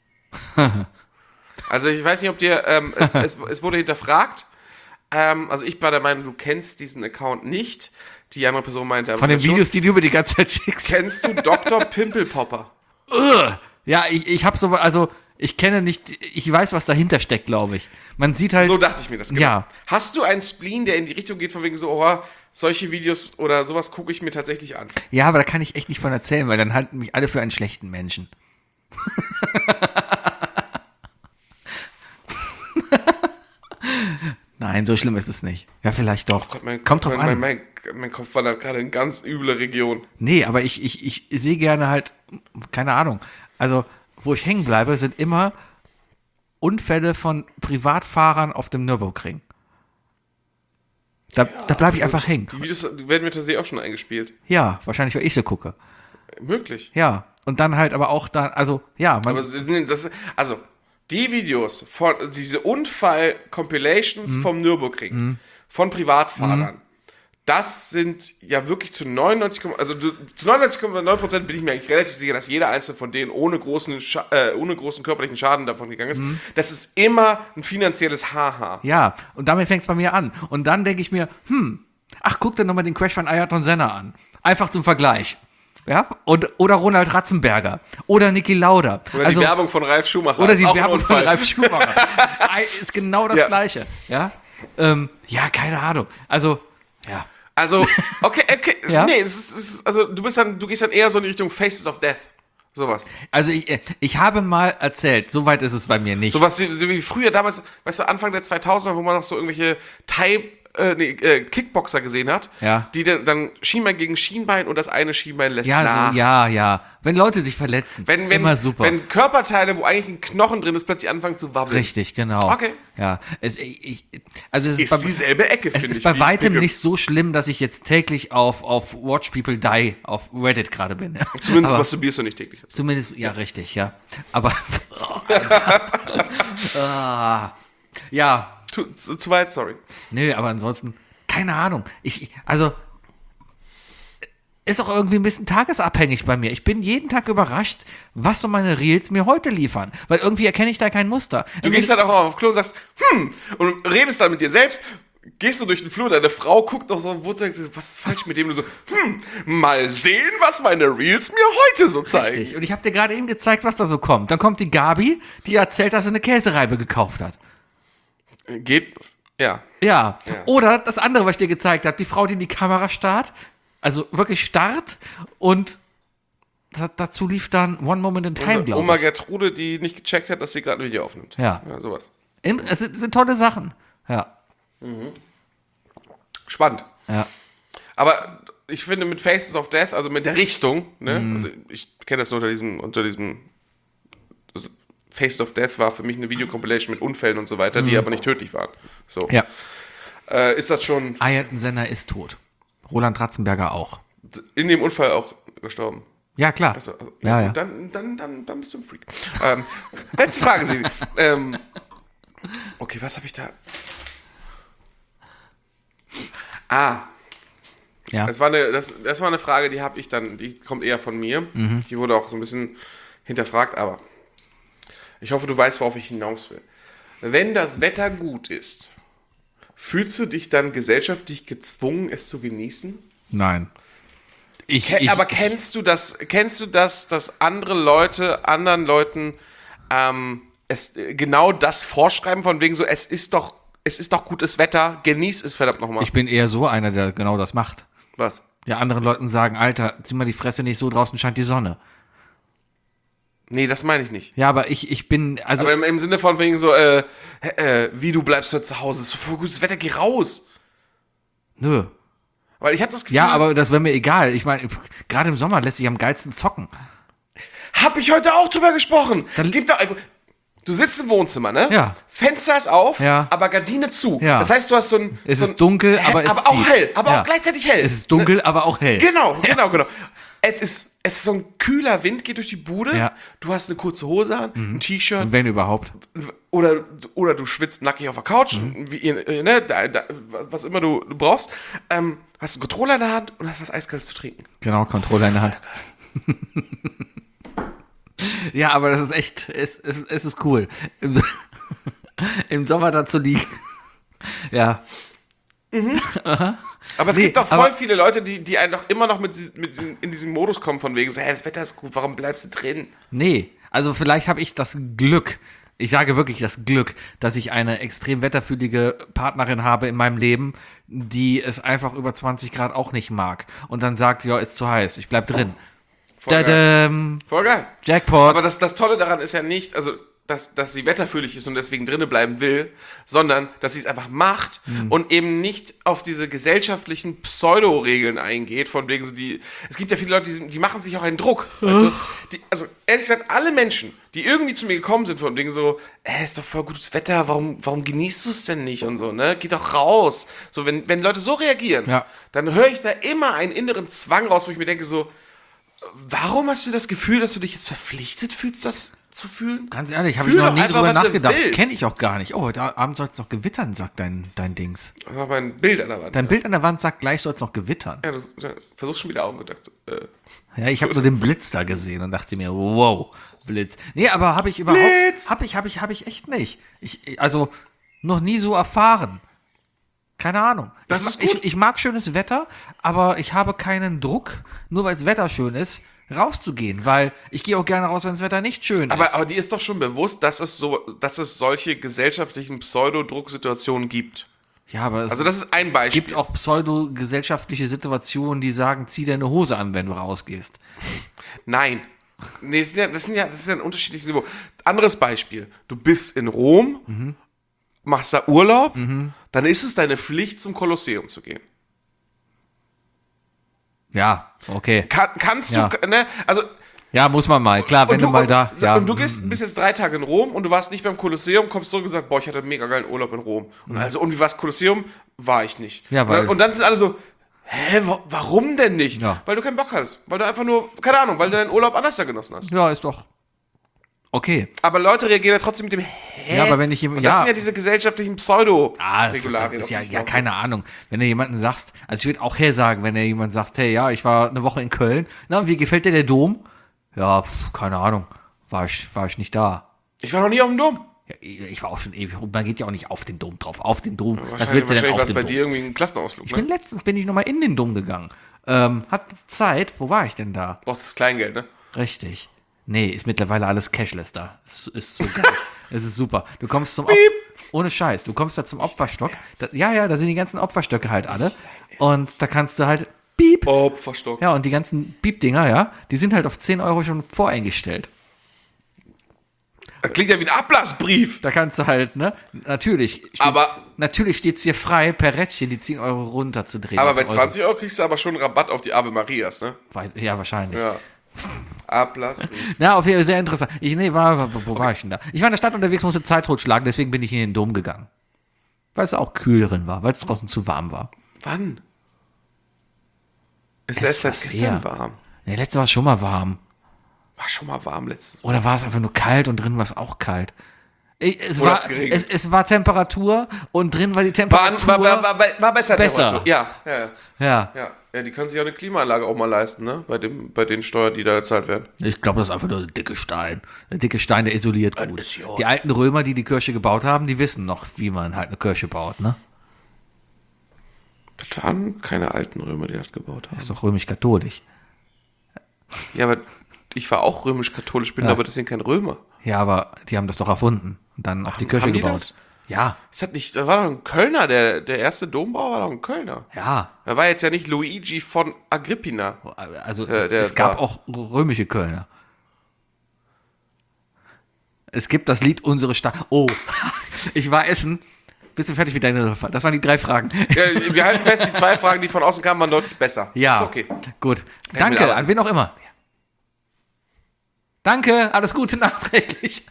Also ich weiß nicht, ob dir, es wurde hinterfragt. Also ich war der Meinung, du kennst diesen Account nicht. Die andere Person meinte aber Von den schon. Videos, die du über die ganze Zeit schickst. Kennst du Dr. Pimpelpopper? Ja, ich habe so, also ich kenne nicht, ich weiß, was dahinter steckt, glaube ich. Man sieht halt. So dachte ich mir das. Genau. Ja. Hast du einen Spleen, der in die Richtung geht, von wegen so, oh, solche Videos oder sowas gucke ich mir tatsächlich an? Ja, aber da kann ich echt nicht von erzählen, weil dann halten mich alle für einen schlechten Menschen. Nein, so schlimm ist es nicht. Ja, vielleicht doch. Kommt drauf an. Mein Kopf wandert gerade in ganz üble Region. Nee, aber ich sehe gerne halt, keine Ahnung. Also, wo ich hängen bleibe, sind immer Unfälle von Privatfahrern auf dem Nürburgring. Da bleibe ich einfach hängen. Die Videos werden mir tatsächlich auch schon eingespielt. Ja, wahrscheinlich, weil ich so gucke. Möglich. Ja, und dann halt aber auch dann, also, ja, man, Aber also, die Videos von diese Unfall-Compilations vom Nürburgring, von Privatfahrern, das sind ja wirklich zu 99,9% bin ich mir eigentlich relativ sicher, dass jeder einzelne von denen ohne großen körperlichen Schaden davon gegangen ist. Das ist immer ein finanzielles Haha. ja, und damit fängt es bei mir an. Und dann denke ich mir, ach, guck dir nochmal den Crash von Ayrton Senna an. Einfach zum Vergleich. Ja, oder Ronald Ratzenberger. Oder Niki Lauda. Oder die Werbung von Ralf Schumacher. Oder ist die auch ein Werbung von Unfall. Ralf Schumacher. Ist genau das Ja. Gleiche. Ja, ja, keine Ahnung. Also, ja. Also, okay, Ja? nee, also du gehst dann eher so in die Richtung Faces of Death. Sowas. Also ich habe mal erzählt, soweit ist es bei mir nicht. Sowas so wie früher damals, weißt du, Anfang der 2000er, wo man noch so irgendwelche Kickboxer gesehen hat, Ja. die dann Schienbein gegen Schienbein und das eine Schienbein lässt Ja, nach. so, ja. Wenn Leute sich verletzen, immer super. Wenn Körperteile, wo eigentlich ein Knochen drin ist, plötzlich anfangen zu wabbeln. Richtig, genau. Okay. Ja, also es Ist dieselbe Ecke, es finde ich. ist bei wie weitem Pickup. nicht so schlimm, dass ich jetzt täglich auf Watch People Die auf Reddit gerade bin. Zumindest Aber masturbierst du nicht täglich dazu. zumindest, ja, richtig, ja. Aber, ja, Zu weit, sorry. nö, aber ansonsten, keine Ahnung. Also, ist auch irgendwie ein bisschen tagesabhängig bei mir. Ich bin jeden Tag überrascht, was so meine Reels mir heute liefern. Weil irgendwie erkenne ich da kein Muster. Du gehst dann auch auf Klo und sagst, und redest dann mit dir selbst, gehst du durch den Flur, deine Frau guckt noch so, wo sagst du, was ist falsch mit dem? Und du so, mal sehen, was meine Reels mir heute so zeigen. Richtig. Und ich habe dir gerade eben gezeigt, was da so kommt. Dann kommt die Gabi, die erzählt, dass sie eine Käsereibe gekauft hat. Geht, ja. Ja. Oder das andere, was ich dir gezeigt habe, die Frau, die in die Kamera starrt, also wirklich starrt und dazu lief dann One Moment in Time, glaube Oma ich. Gertrude, die nicht gecheckt hat, dass sie gerade ein Video aufnimmt. Ja. Ja, sowas. Es sind tolle Sachen. Ja. Spannend. Ja. Aber ich finde mit Faces of Death, also mit der Richtung, ne, also ich kenne das nur unter diesem also Faces of Death war für mich eine Videocompilation mit Unfällen und so weiter, die aber nicht tödlich waren. So. Ja. Ist das schon Ayrton Senna ist tot. Roland Ratzenberger auch. in dem Unfall auch gestorben? Ja, klar. Also, Ja. gut, dann bist du ein Freak. Letzte Frage, Sebi. Okay, was habe ich da? Ja. Das war eine Frage, die kommt eher von mir. Die wurde auch so ein bisschen hinterfragt, aber ich hoffe, du weißt, worauf ich hinaus will. Wenn das Wetter gut ist, fühlst du dich dann gesellschaftlich gezwungen, es zu genießen? Nein. Aber kennst du das, dass andere Leute anderen Leuten es genau das vorschreiben, von wegen so, es ist doch gutes Wetter, genieß es verdammt nochmal. Ich bin eher so einer, der genau das macht. Was? Ja, anderen Leuten sagen, Alter, zieh mal die Fresse nicht so, draußen scheint die Sonne. Nee, das meine ich nicht. Ja, aber ich bin, also, Aber im Sinne von wegen so, wie du bleibst heute zu Hause, ist so voll gutes Wetter, geh raus. nö. Weil ich habe das Gefühl, Ja, aber das wäre mir egal. Ich meine, gerade im Sommer lässt sich am geilsten zocken. hab ich heute auch drüber gesprochen. Dann- Gib doch, du sitzt im Wohnzimmer, ne? Ja. Fenster ist auf, Ja. aber Gardine zu. Ja. Das heißt, du hast so ein... Es so ist ein, dunkel, aber es auch zieht. hell, aber Ja. auch gleichzeitig hell. Es ist dunkel, aber auch hell. Genau. Es ist so ein kühler Wind, geht durch die Bude. Ja. Du hast eine kurze Hose an, ein T-Shirt Und wenn überhaupt. oder du schwitzt nackig auf der Couch, ne, was immer du brauchst. Hast einen Controller in der Hand und hast was Eiskaltes zu trinken. Genau, Controller in der Hand. Ja, aber das ist echt, es ist cool. Im Sommer da zu liegen. Ja. Aber es Nee, gibt doch voll aber- viele Leute, die einfach immer noch in diesen Modus kommen, von wegen so, hey, das Wetter ist gut, warum bleibst du drin? Nee, also vielleicht habe ich das Glück, ich sage wirklich das Glück, dass ich eine extrem wetterfühlige Partnerin habe in meinem Leben, die es einfach über 20 Grad auch nicht mag. Und dann sagt, ja, ist zu heiß, ich bleib drin. Voll geil. Dadam, Voll geil. Jackpot. Aber das Tolle daran ist ja nicht, also, dass sie wetterfühlig ist und deswegen drinnen bleiben will, sondern, dass sie es einfach macht und eben nicht auf diese gesellschaftlichen Pseudo-Regeln eingeht, von wegen so es gibt ja viele Leute, die machen sich auch einen Druck, weißt du? Also, ehrlich gesagt, alle Menschen, die irgendwie zu mir gekommen sind, von wegen so, ist doch voll gutes Wetter, warum genießt du es denn nicht und so, ne? Geh doch raus. So, wenn Leute so reagieren, Ja. dann höre ich da immer einen inneren Zwang raus, wo ich mir denke so, warum hast du das Gefühl, dass du dich jetzt verpflichtet fühlst, das zu fühlen? Ganz ehrlich, habe ich Fühl noch doch nie einfach, drüber was du nachgedacht. willst. Kenne ich auch gar nicht. Oh, heute Abend soll es noch gewittern, sagt dein Dings. Das war mein Bild an der Wand. Dein Bild an der Wand sagt, gleich soll es noch gewittern. Ja, versuch schon wieder Augenkontakt. Ja, ich habe so den Blitz da gesehen und dachte mir, wow, Blitz. Nee, aber habe ich überhaupt, Blitz! habe ich echt nicht. Also, noch nie so erfahren. Keine Ahnung. Das ich, ist ma- gut. Ich mag schönes Wetter, aber ich habe keinen Druck, nur weil das Wetter schön ist, rauszugehen, weil ich gehe auch gerne raus, wenn das Wetter nicht schön ist. Aber dir ist doch schon bewusst, dass es solche gesellschaftlichen Pseudo-Drucksituationen gibt. Ja, aber es Also das ist ein Beispiel. gibt auch pseudo-gesellschaftliche Situationen, die sagen, zieh deine Hose an, wenn du rausgehst. Nein. Nee, das ist ja ein unterschiedliches Niveau. Anderes Beispiel. Du bist in Rom, machst da Urlaub, dann ist es deine Pflicht, zum Kolosseum zu gehen. Ja, okay. Kannst Ja. du, ne? Also, Ja, muss man mal. Klar, wenn du mal da. Ja, und du bist jetzt 3 Tage in Rom und du warst nicht beim Kolosseum, kommst zurück und sagst, boah, ich hatte einen mega geilen Urlaub in Rom. Und und wie war's Kolosseum? War ich nicht. Ja, weil- und dann sind alle so, warum denn nicht? Ja. Weil du keinen Bock hattest. Weil du einfach nur, keine Ahnung, weil du deinen Urlaub anders da genossen hast. ja, ist doch okay. Aber Leute reagieren ja trotzdem mit dem Ja, aber wenn ich Und das sind ja diese gesellschaftlichen Pseudo-Regularien. das ist ja, keine Ahnung. Wenn du jemanden sagst, also ich würde auch sagen, wenn du jemand sagt, hey, ja, ich war eine Woche in Köln, na, wie gefällt dir der Dom? Ja, keine Ahnung, war ich nicht da. Ich war noch nie auf dem Dom. Ja, ich war auch schon ewig, und man geht ja auch nicht auf den Dom drauf, auf den Dom. Was Wahrscheinlich willst du denn war auf es den bei Dom? dir irgendwie ein Klassenausflug, ne? Letztens bin ich nochmal in den Dom gegangen. Hat Zeit, wo war ich denn da? Brauchst das Kleingeld, ne? Richtig. Nee, ist mittlerweile alles cashless da. Ist so geil. Es ist super. Du kommst zum ohne Scheiß, du kommst da zum Opferstock. Da sind die ganzen Opferstöcke halt alle. Und da kannst du halt Piep. Opferstock. Ja, und die ganzen Piep-Dinger, ja, die sind halt auf 10 Euro schon voreingestellt. Das klingt ja wie ein Ablassbrief. Da kannst du halt, ne, natürlich steht es dir frei, per Rädchen die 10 Euro runterzudrehen. Aber auf bei Euro. 20 Euro kriegst du aber schon Rabatt auf die Ave Marias, ne? Ja, wahrscheinlich. Ja. Ablassbrief. Na, auf jeden Fall sehr interessant. Wo war ich denn da? Ich war in der Stadt unterwegs, musste Zeit totschlagen, deswegen bin ich in den Dom gegangen. Weil es auch kühl drin war, weil es draußen zu warm war. Wann? Ist es seit was gestern her. warm? Nee, letztes war es schon mal warm. War schon mal warm letztens. Oder war es einfach nur kalt und drin war es auch kalt? Es Oder war, hat's geregnet? es war Temperatur und drin war die Temperatur. War besser. Besser. Temperatur. Ja. Ja, Die können sich auch eine Klimaanlage auch mal leisten, ne? Bei den Steuern, die da gezahlt werden. ich glaube, das ist einfach nur ein dicker Stein. Der dicke Stein, der isoliert gut. ist gut. Die alten Römer, die Kirche gebaut haben, die wissen noch, wie man halt eine Kirche baut, ne? Das waren keine alten Römer, die das gebaut haben. Ist doch römisch-katholisch. Ja, aber ich war auch römisch-katholisch, bin Ja. aber deswegen kein Römer. Ja, aber die haben das doch erfunden und dann auch die Kirche haben die gebaut. das? Ja, Da war doch ein Kölner, der erste Dombauer war doch ein Kölner. ja. Er war jetzt ja nicht Luigi von Agrippina. Also der es gab war- auch römische Kölner. Es gibt das Lied Unsere Stadt. Oh, ich war essen. Bist du fertig mit deiner Das waren die 3 Fragen. Ja, wir halten fest, die 2 Fragen, die von außen kamen, waren deutlich besser. Ja, Ist okay. gut. wir Danke, arbeiten. an wen auch immer. Danke, alles Gute nachträglich.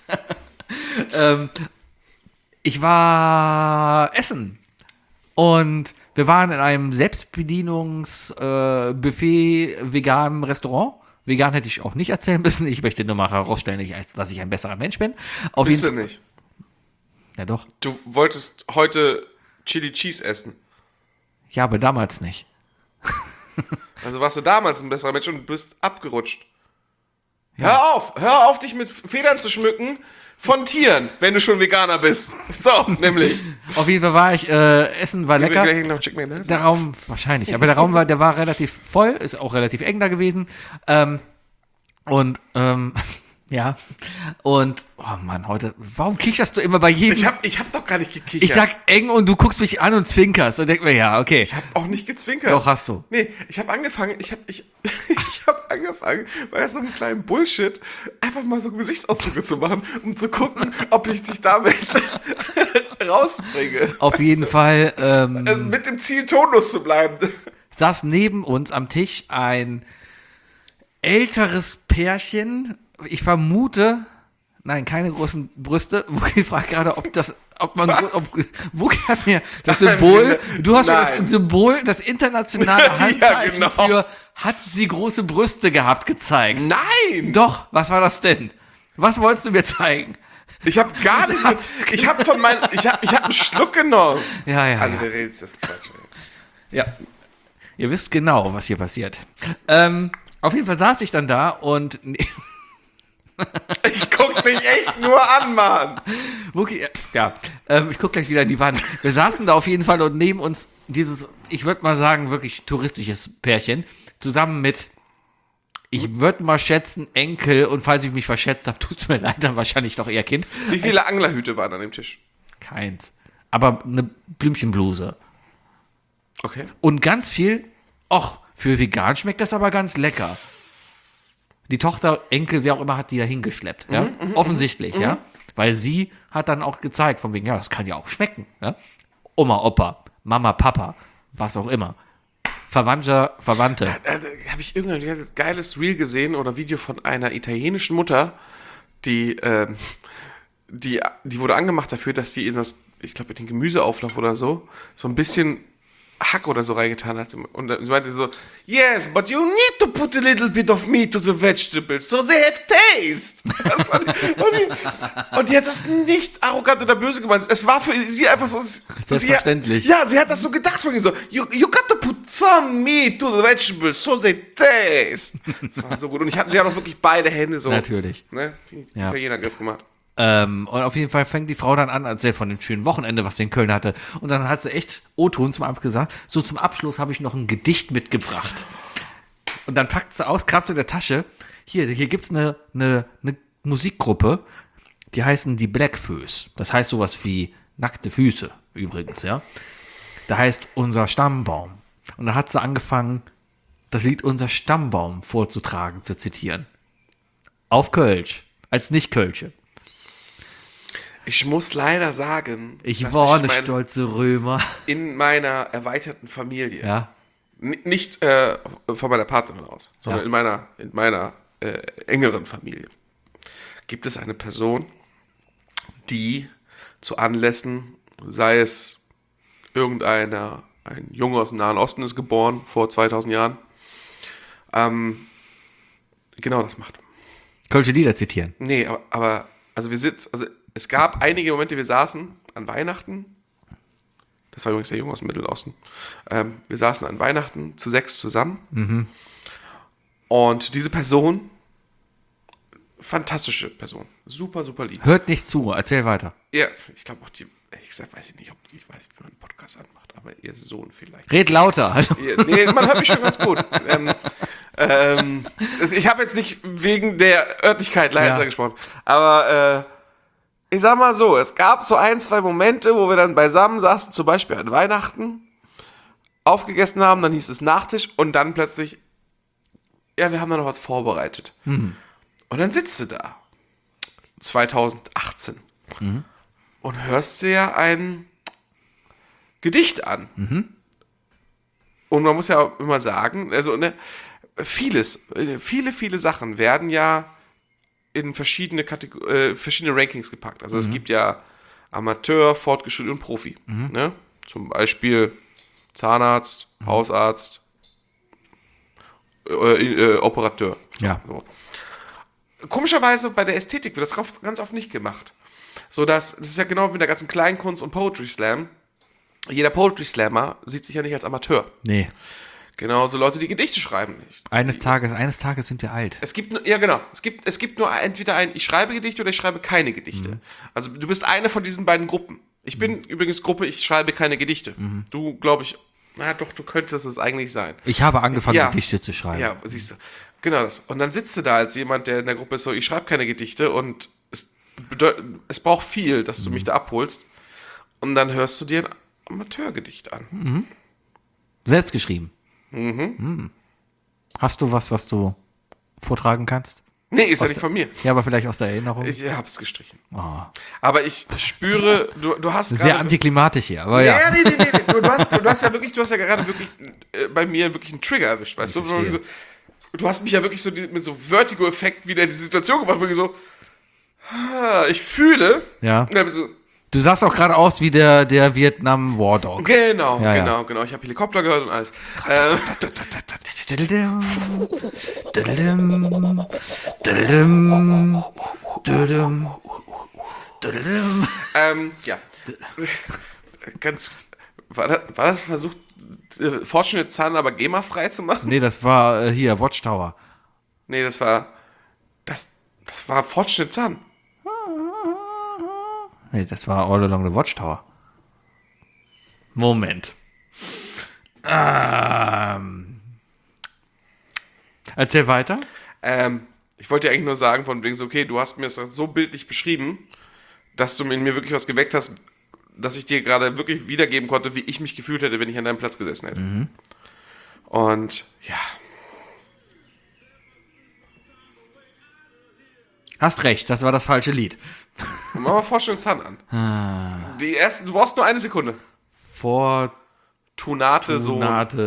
Ich war essen und wir waren in einem Selbstbedienungs-Buffet veganen Restaurant. Vegan hätte ich auch nicht erzählen müssen. Ich möchte nur mal herausstellen, dass ich ein besserer Mensch bin. Auf Bist du jeden nicht. Ja, doch. Du wolltest heute Chili Cheese essen. Ja, aber damals nicht. Also warst du damals ein besserer Mensch und bist abgerutscht. Ja. Hör auf, dich mit Federn zu schmücken von Tieren, wenn du schon Veganer bist. So, nämlich. Auf jeden Fall war ich essen, war lecker. Gleich noch Chicken McNuggets? Der Raum, wahrscheinlich, aber der Raum war relativ voll, ist auch relativ eng da gewesen. Ja. Und, oh Mann, heute, warum kicherst du immer bei jedem? Ich hab doch gar nicht gekichert. Ich sag eng und du guckst mich an und zwinkerst und denk mir, ja, okay. Ich hab auch nicht gezwinkert. Doch, hast du. Nee, ich hab angefangen, ich hab angefangen, bei so einem kleinen Bullshit einfach mal so Gesichtsausdrücke zu machen, um zu gucken, ob ich dich damit rausbringe. Auf jeden Fall Mit dem Ziel, tonlos zu bleiben. saß neben uns am Tisch ein älteres Pärchen. Ich vermute, nein, keine großen Brüste. Wookie fragt gerade, Wookie hat mir das Symbol, du hast mir das Nein. Symbol, das internationale Handzeichen genau. für hat sie große Brüste gehabt gezeigt. Nein! Doch, was war das denn? Was wolltest du mir zeigen? Ich hab gar nicht, ich hab einen Schluck genommen. Ja. Also ja. der redet das Quatsch. Ja. Ihr wisst genau, was hier passiert. Auf jeden Fall saß ich dann da und Ich guck dich echt nur an, Mann. Wookie, ich guck gleich wieder in die Wand. Wir saßen da auf jeden Fall und neben uns dieses, ich würde mal sagen, wirklich touristisches Pärchen, zusammen mit, ich würde mal schätzen, Enkel und falls ich mich verschätzt habe, tut's mir leid, dann wahrscheinlich doch eher Kind. Wie viele Anglerhüte waren an dem Tisch? Keins. Aber eine Blümchenbluse. Okay. Und ganz viel, für vegan schmeckt das aber ganz lecker. Die Tochter, Enkel, wer auch immer, hat die da hingeschleppt. Ja? Offensichtlich, ja. Weil sie hat dann auch gezeigt, von wegen, ja, das kann ja auch schmecken. Ja? Oma, Opa, Mama, Papa, was auch immer. Verwandte. Habe ich irgendein geiles Reel gesehen oder Video von einer italienischen Mutter, die wurde angemacht dafür, dass sie in den Gemüseauflauf oder so ein bisschen Hack oder so reingetan hat. Und sie meinte so, yes, but you need to put a little bit of meat to the vegetables, so they have taste. Das war und die hat das nicht arrogant oder böse gemeint. Es war für sie einfach so... Selbstverständlich. Sie hat das so gedacht von ihr so, you got to put some meat to the vegetables, so they taste. Das war so gut. Und sie hatten auch wirklich beide Hände so... Natürlich. Ne? Die Ja. Italiener-Griff gemacht. Und auf jeden Fall fängt die Frau dann an, als sie von dem schönen Wochenende, was sie in Köln hatte. Und dann hat sie echt O-Ton zum Abend gesagt, so zum Abschluss habe ich noch ein Gedicht mitgebracht. Und dann packt sie aus, kratzt in der Tasche. Hier gibt's eine Musikgruppe, die heißen die Blackfoes. Das heißt sowas wie nackte Füße übrigens, ja. Da heißt Unser Stammbaum. Und dann hat sie angefangen, das Lied Unser Stammbaum vorzutragen, zu zitieren. Auf Kölsch, als Nicht-Kölsche. Ich muss leider sagen, Ich war eine mein- stolze Römer. in meiner erweiterten Familie, Ja. nicht von meiner Partnerin aus, sondern in meiner engeren Familie, gibt es eine Person, die zu Anlässen, sei es ein Junge aus dem Nahen Osten ist geboren, vor 2000 Jahren, genau das macht. Kölsche Lieder zitieren. Nee, aber es gab einige Momente, wir saßen an Weihnachten, das war übrigens der Junge aus dem Mittelosten, wir saßen an Weihnachten zu 6 zusammen und diese Person, fantastische Person, super, super lieb. Hört nicht zu, erzähl weiter. Ja, ich glaube auch weiß ich nicht, wie man einen Podcast anmacht, aber ihr Sohn vielleicht. Red lauter. Nee, man hört mich schon ganz gut. Ich habe jetzt nicht wegen der Örtlichkeit leiser Ja. gesprochen, aber ich sag mal so, es gab so 1, 2 Momente, wo wir dann beisammen saßen, zum Beispiel an Weihnachten, aufgegessen haben, dann hieß es Nachtisch und dann plötzlich, ja, wir haben da noch was vorbereitet. Und dann sitzt du da. 2018 und hörst dir ein Gedicht an. Und man muss ja auch immer sagen, also viele Sachen werden ja in verschiedene Rankings gepackt. Also es gibt ja Amateur, Fortgeschritten und Profi. Ne? Zum Beispiel Zahnarzt, Hausarzt, Operateur. Ja. So. Komischerweise bei der Ästhetik wird das ganz oft nicht gemacht. Das ist ja genau wie mit der ganzen Kleinkunst und Poetry Slam. Jeder Poetry Slammer sieht sich ja nicht als Amateur. Nee. Genauso Leute, die Gedichte schreiben nicht. Eines Tages sind wir alt. Es gibt nur entweder ich schreibe Gedichte oder ich schreibe keine Gedichte. Also du bist eine von diesen beiden Gruppen. Ich bin übrigens Gruppe, ich schreibe keine Gedichte. Du, glaube ich, du könntest es eigentlich sein. Ich habe angefangen, Ja. Gedichte zu schreiben. Ja, siehst du. Genau das. Und dann sitzt du da als jemand, der in der Gruppe ist so, ich schreibe keine Gedichte und es braucht viel, dass du mich da abholst. Und dann hörst du dir ein Amateurgedicht an. Selbst geschrieben. Hast du was du vortragen kannst? Nee, ist ja nicht von mir. Ja, aber vielleicht aus der Erinnerung. Ich hab's gestrichen. Aber ich spüre, du hast Sehr gerade... antiklimatisch hier, aber Ja, ja. nee. Du hast ja gerade wirklich bei mir wirklich einen Trigger erwischt, weißt du? verstehe. Du hast mich ja wirklich so mit so Vertigo-Effekt wieder in diese Situation gebracht, wo ich so, ich fühle. Ja. Ja, so, Du sahst auch gerade aus wie der Vietnam War Dog. genau. Ja. Ich habe Helikopter gehört und alles. Ja. War das versucht, Fortunate Son aber GEMA-frei zu machen? Nee, das war hier, Watchtower. Nee, das war Fortunate Son. Nee, das war All Along the Watchtower. Moment. Erzähl weiter. Ich wollte dir eigentlich nur sagen, von wegen so, okay, du hast mir das so bildlich beschrieben, dass du in mir wirklich was geweckt hast, dass ich dir gerade wirklich wiedergeben konnte, wie ich mich gefühlt hätte, wenn ich an deinem Platz gesessen hätte. Und ja. Hast recht, das war das falsche Lied. Machen wir Fortunate Son an. Du brauchst nur eine Sekunde. Tunate so.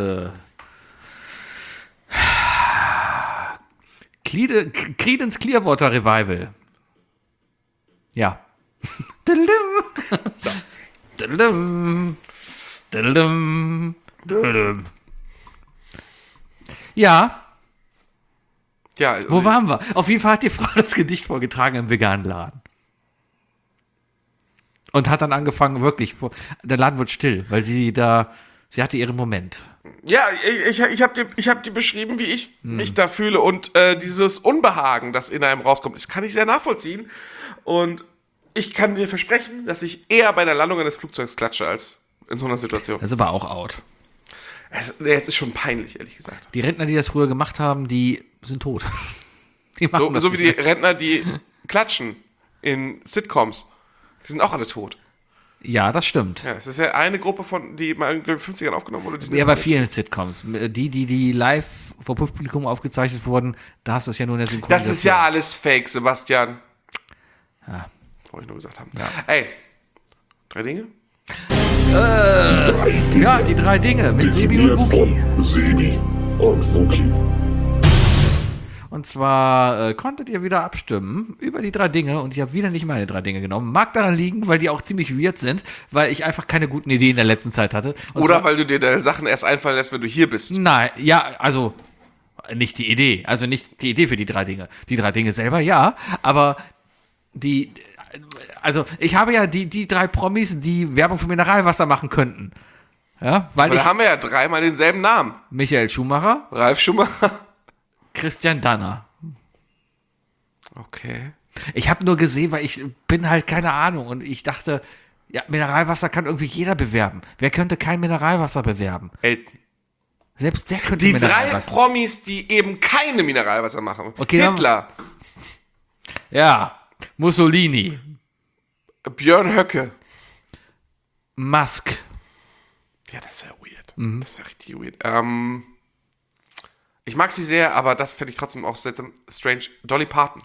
Creedence Clearwater Revival. Ja. So. Ja, Ja, wo waren wir? Auf jeden Fall hat die Frau das Gedicht vorgetragen im veganen Laden. Und hat dann angefangen, wirklich, der Laden wird still, weil sie hatte ihren Moment. Ja, ich hab dir beschrieben, wie ich mich da fühle und dieses Unbehagen, das in einem rauskommt, das kann ich sehr nachvollziehen. Und ich kann dir versprechen, dass ich eher bei der Landung eines Flugzeugs klatsche als in so einer Situation. Das ist aber auch out. Es ist schon peinlich, ehrlich gesagt. Die Rentner, die das früher gemacht haben, die sind tot. Die machen das So wie nicht die mehr. Rentner, die klatschen in Sitcoms. Die sind auch alle tot. Ja, das stimmt. Ja, es ist ja eine Gruppe die mal in den 50ern aufgenommen wurde. Die sind Ja, jetzt bei alle vielen Sitcoms. Die live vor Publikum aufgezeichnet wurden, da hast du es ja nur in der Synchronisation. Das ist ja alles Fake, Sebastian. Ja. Wollte ich nur gesagt haben. Ey, 3 Dinge? Ja, die 3 Dinge mit Sebi und Definiert Wookie. von Sebi und Wookie. Und zwar konntet ihr wieder abstimmen über die 3 Dinge und ich habe wieder nicht meine 3 Dinge genommen. Mag daran liegen, weil die auch ziemlich weird sind, weil ich einfach keine guten Ideen in der letzten Zeit hatte. Und Oder zwar, weil du dir deine Sachen erst einfallen lässt, wenn du hier bist. Nein, ja, also nicht die Idee. Also nicht die Idee für die 3 Dinge. Die 3 Dinge selber, ja, aber also ich habe ja die 3 Promis, die Werbung für Mineralwasser machen könnten. Ja, weil Aber da haben wir ja 3-mal denselben Namen. Michael Schumacher, Ralf Schumacher. Christian Danner. Okay. Ich habe nur gesehen, weil ich bin halt keine Ahnung und ich dachte, ja, Mineralwasser kann irgendwie jeder bewerben. Wer könnte kein Mineralwasser bewerben? Elton. Selbst der könnte Die 3 Mineralwasser. Promis, die eben keine Mineralwasser machen. Okay, dann- Hitler, Ja, Mussolini, Björn Höcke. Musk. Ja, das wäre weird. Das wäre richtig weird. Ich mag sie sehr, aber das finde ich trotzdem auch seltsam strange. Dolly Parton.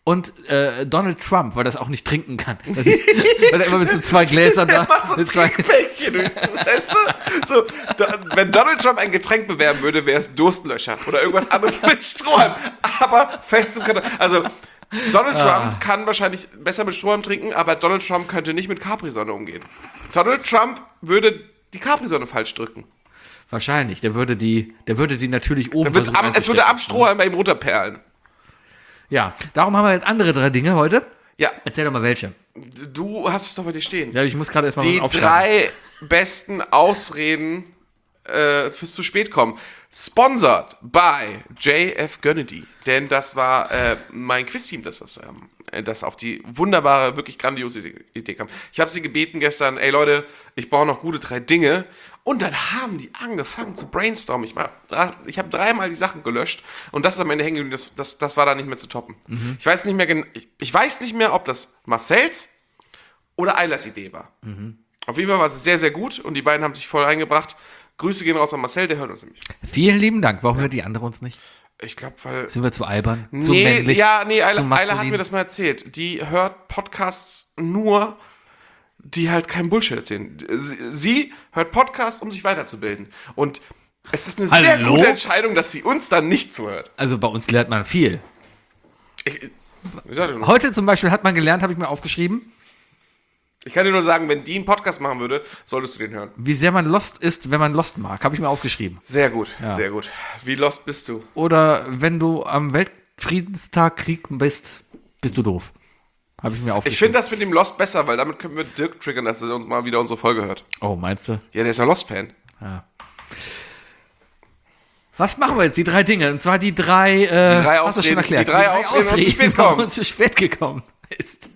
und Donald Trump, weil er das auch nicht trinken kann. Weil er immer mit so 2 Gläsern da. Macht so ein mit zwei, Trinkpäckchen, weißt du? So, wenn Donald Trump ein Getränk bewerben würde, wäre es Durstlöscher oder irgendwas anderes mit Strohhalm. Aber fest im Karton. Also, Donald Trump kann wahrscheinlich besser mit Strohhalm trinken, aber Donald Trump könnte nicht mit Capri-Sonne umgehen. Donald Trump würde die Capri-Sonne falsch drücken. wahrscheinlich. Der würde die natürlich oben Es würde am einzustecken. Strohhalm bei ihm runterperlen. Ja, darum haben wir jetzt andere 3 Dinge heute. Ja, Erzähl doch mal welche. du hast es doch bei dir stehen. Ja, ich muss gerade erstmal Die aufschreiben. 3 besten Ausreden fürs zu spät kommen. Sponsored by JF Kennedy. Denn das war mein Quizteam, das auf die wunderbare, wirklich grandiose Idee kam. Ich habe sie gebeten gestern, ey Leute, ich brauche noch gute 3 Dinge. Und dann haben die angefangen zu brainstormen. Ich habe 3-mal die Sachen gelöscht und das ist am Ende hängen geblieben. Das war da nicht mehr zu toppen. Ich weiß nicht mehr, ob das Marcells oder Eilers Idee war. Auf jeden Fall war es sehr, sehr gut und die beiden haben sich voll eingebracht. Grüße gehen raus an Marcel, der hört uns nämlich. Vielen lieben Dank. Warum hört die andere uns nicht? Ich glaube, weil... Sind wir zu albern? Zu männlich? Eile zu hat maskulin? mir das mal erzählt. Die hört Podcasts nur, die halt keinen Bullshit erzählen. Sie hört Podcasts, um sich weiterzubilden. Und es ist eine sehr Hallo? gute Entscheidung, dass sie uns dann nicht zuhört. Also bei uns lernt man viel. Ich kann Heute zum Beispiel hat man gelernt, habe ich mir aufgeschrieben, dir nur sagen, wenn die einen Podcast machen würde, solltest du den hören. wie sehr man lost ist, wenn man Lost mag. Habe ich mir aufgeschrieben. Sehr gut, sehr gut. Wie lost bist du? Oder wenn du am Weltfriedenstag Krieg bist du doof. Habe ich mir Ich aufgeschrieben. finde das mit dem Lost besser, weil damit können wir Dirk triggern, dass er uns mal wieder unsere Folge hört. Oh, meinst du? Ja, der ist ja Lost-Fan. Was machen wir jetzt? Die 3 Dinge. Und zwar die 3, drei hast du schon Ausreden, erklärt. die drei Ausreden, warum zu spät kommen. warum man zu spät gekommen ist.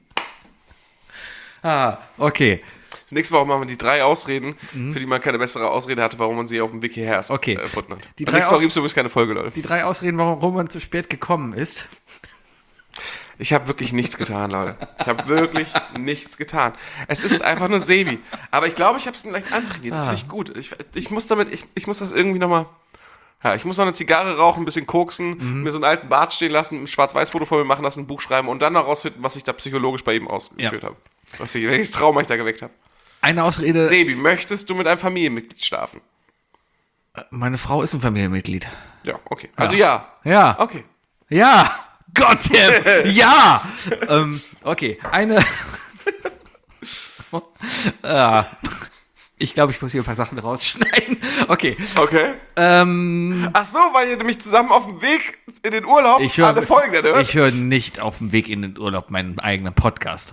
Okay. Nächste Woche machen wir die 3 Ausreden, für die man keine bessere Ausrede hatte, warum man sie auf dem Wiki her Okay. erfunden hat. Die Und 3 nächste Woche gibt es übrigens keine Folge, Leute. Die 3 Ausreden, warum man zu spät gekommen ist. Ich habe wirklich nichts getan, Leute. Ich habe wirklich nichts getan. Es ist einfach nur Sebi. Aber ich glaube, ich habe es leicht antrainiert. Das finde ich gut. Ich muss das irgendwie nochmal... Ja, ich muss noch eine Zigarre rauchen, ein bisschen koksen, mir so einen alten Bart stehen lassen, ein Schwarz-Weiß-Foto von mir machen lassen, ein Buch schreiben und dann noch rausfinden, was ich da psychologisch bei ihm ausgeführt habe. Welches Trauma ich da geweckt habe. Eine Ausrede. Sebi, möchtest du mit einem Familienmitglied schlafen? Meine Frau ist ein Familienmitglied. Ja, okay. Also ja. Ja. Okay. Ja. Gott, ja. Okay. Eine. Ich glaube, ich muss hier ein paar Sachen rausschneiden. Okay. Okay. Ach so, weil ihr nämlich zusammen auf dem Weg in den Urlaub alle Folgen hört? Ich höre nicht auf dem Weg in den Urlaub meinen eigenen Podcast.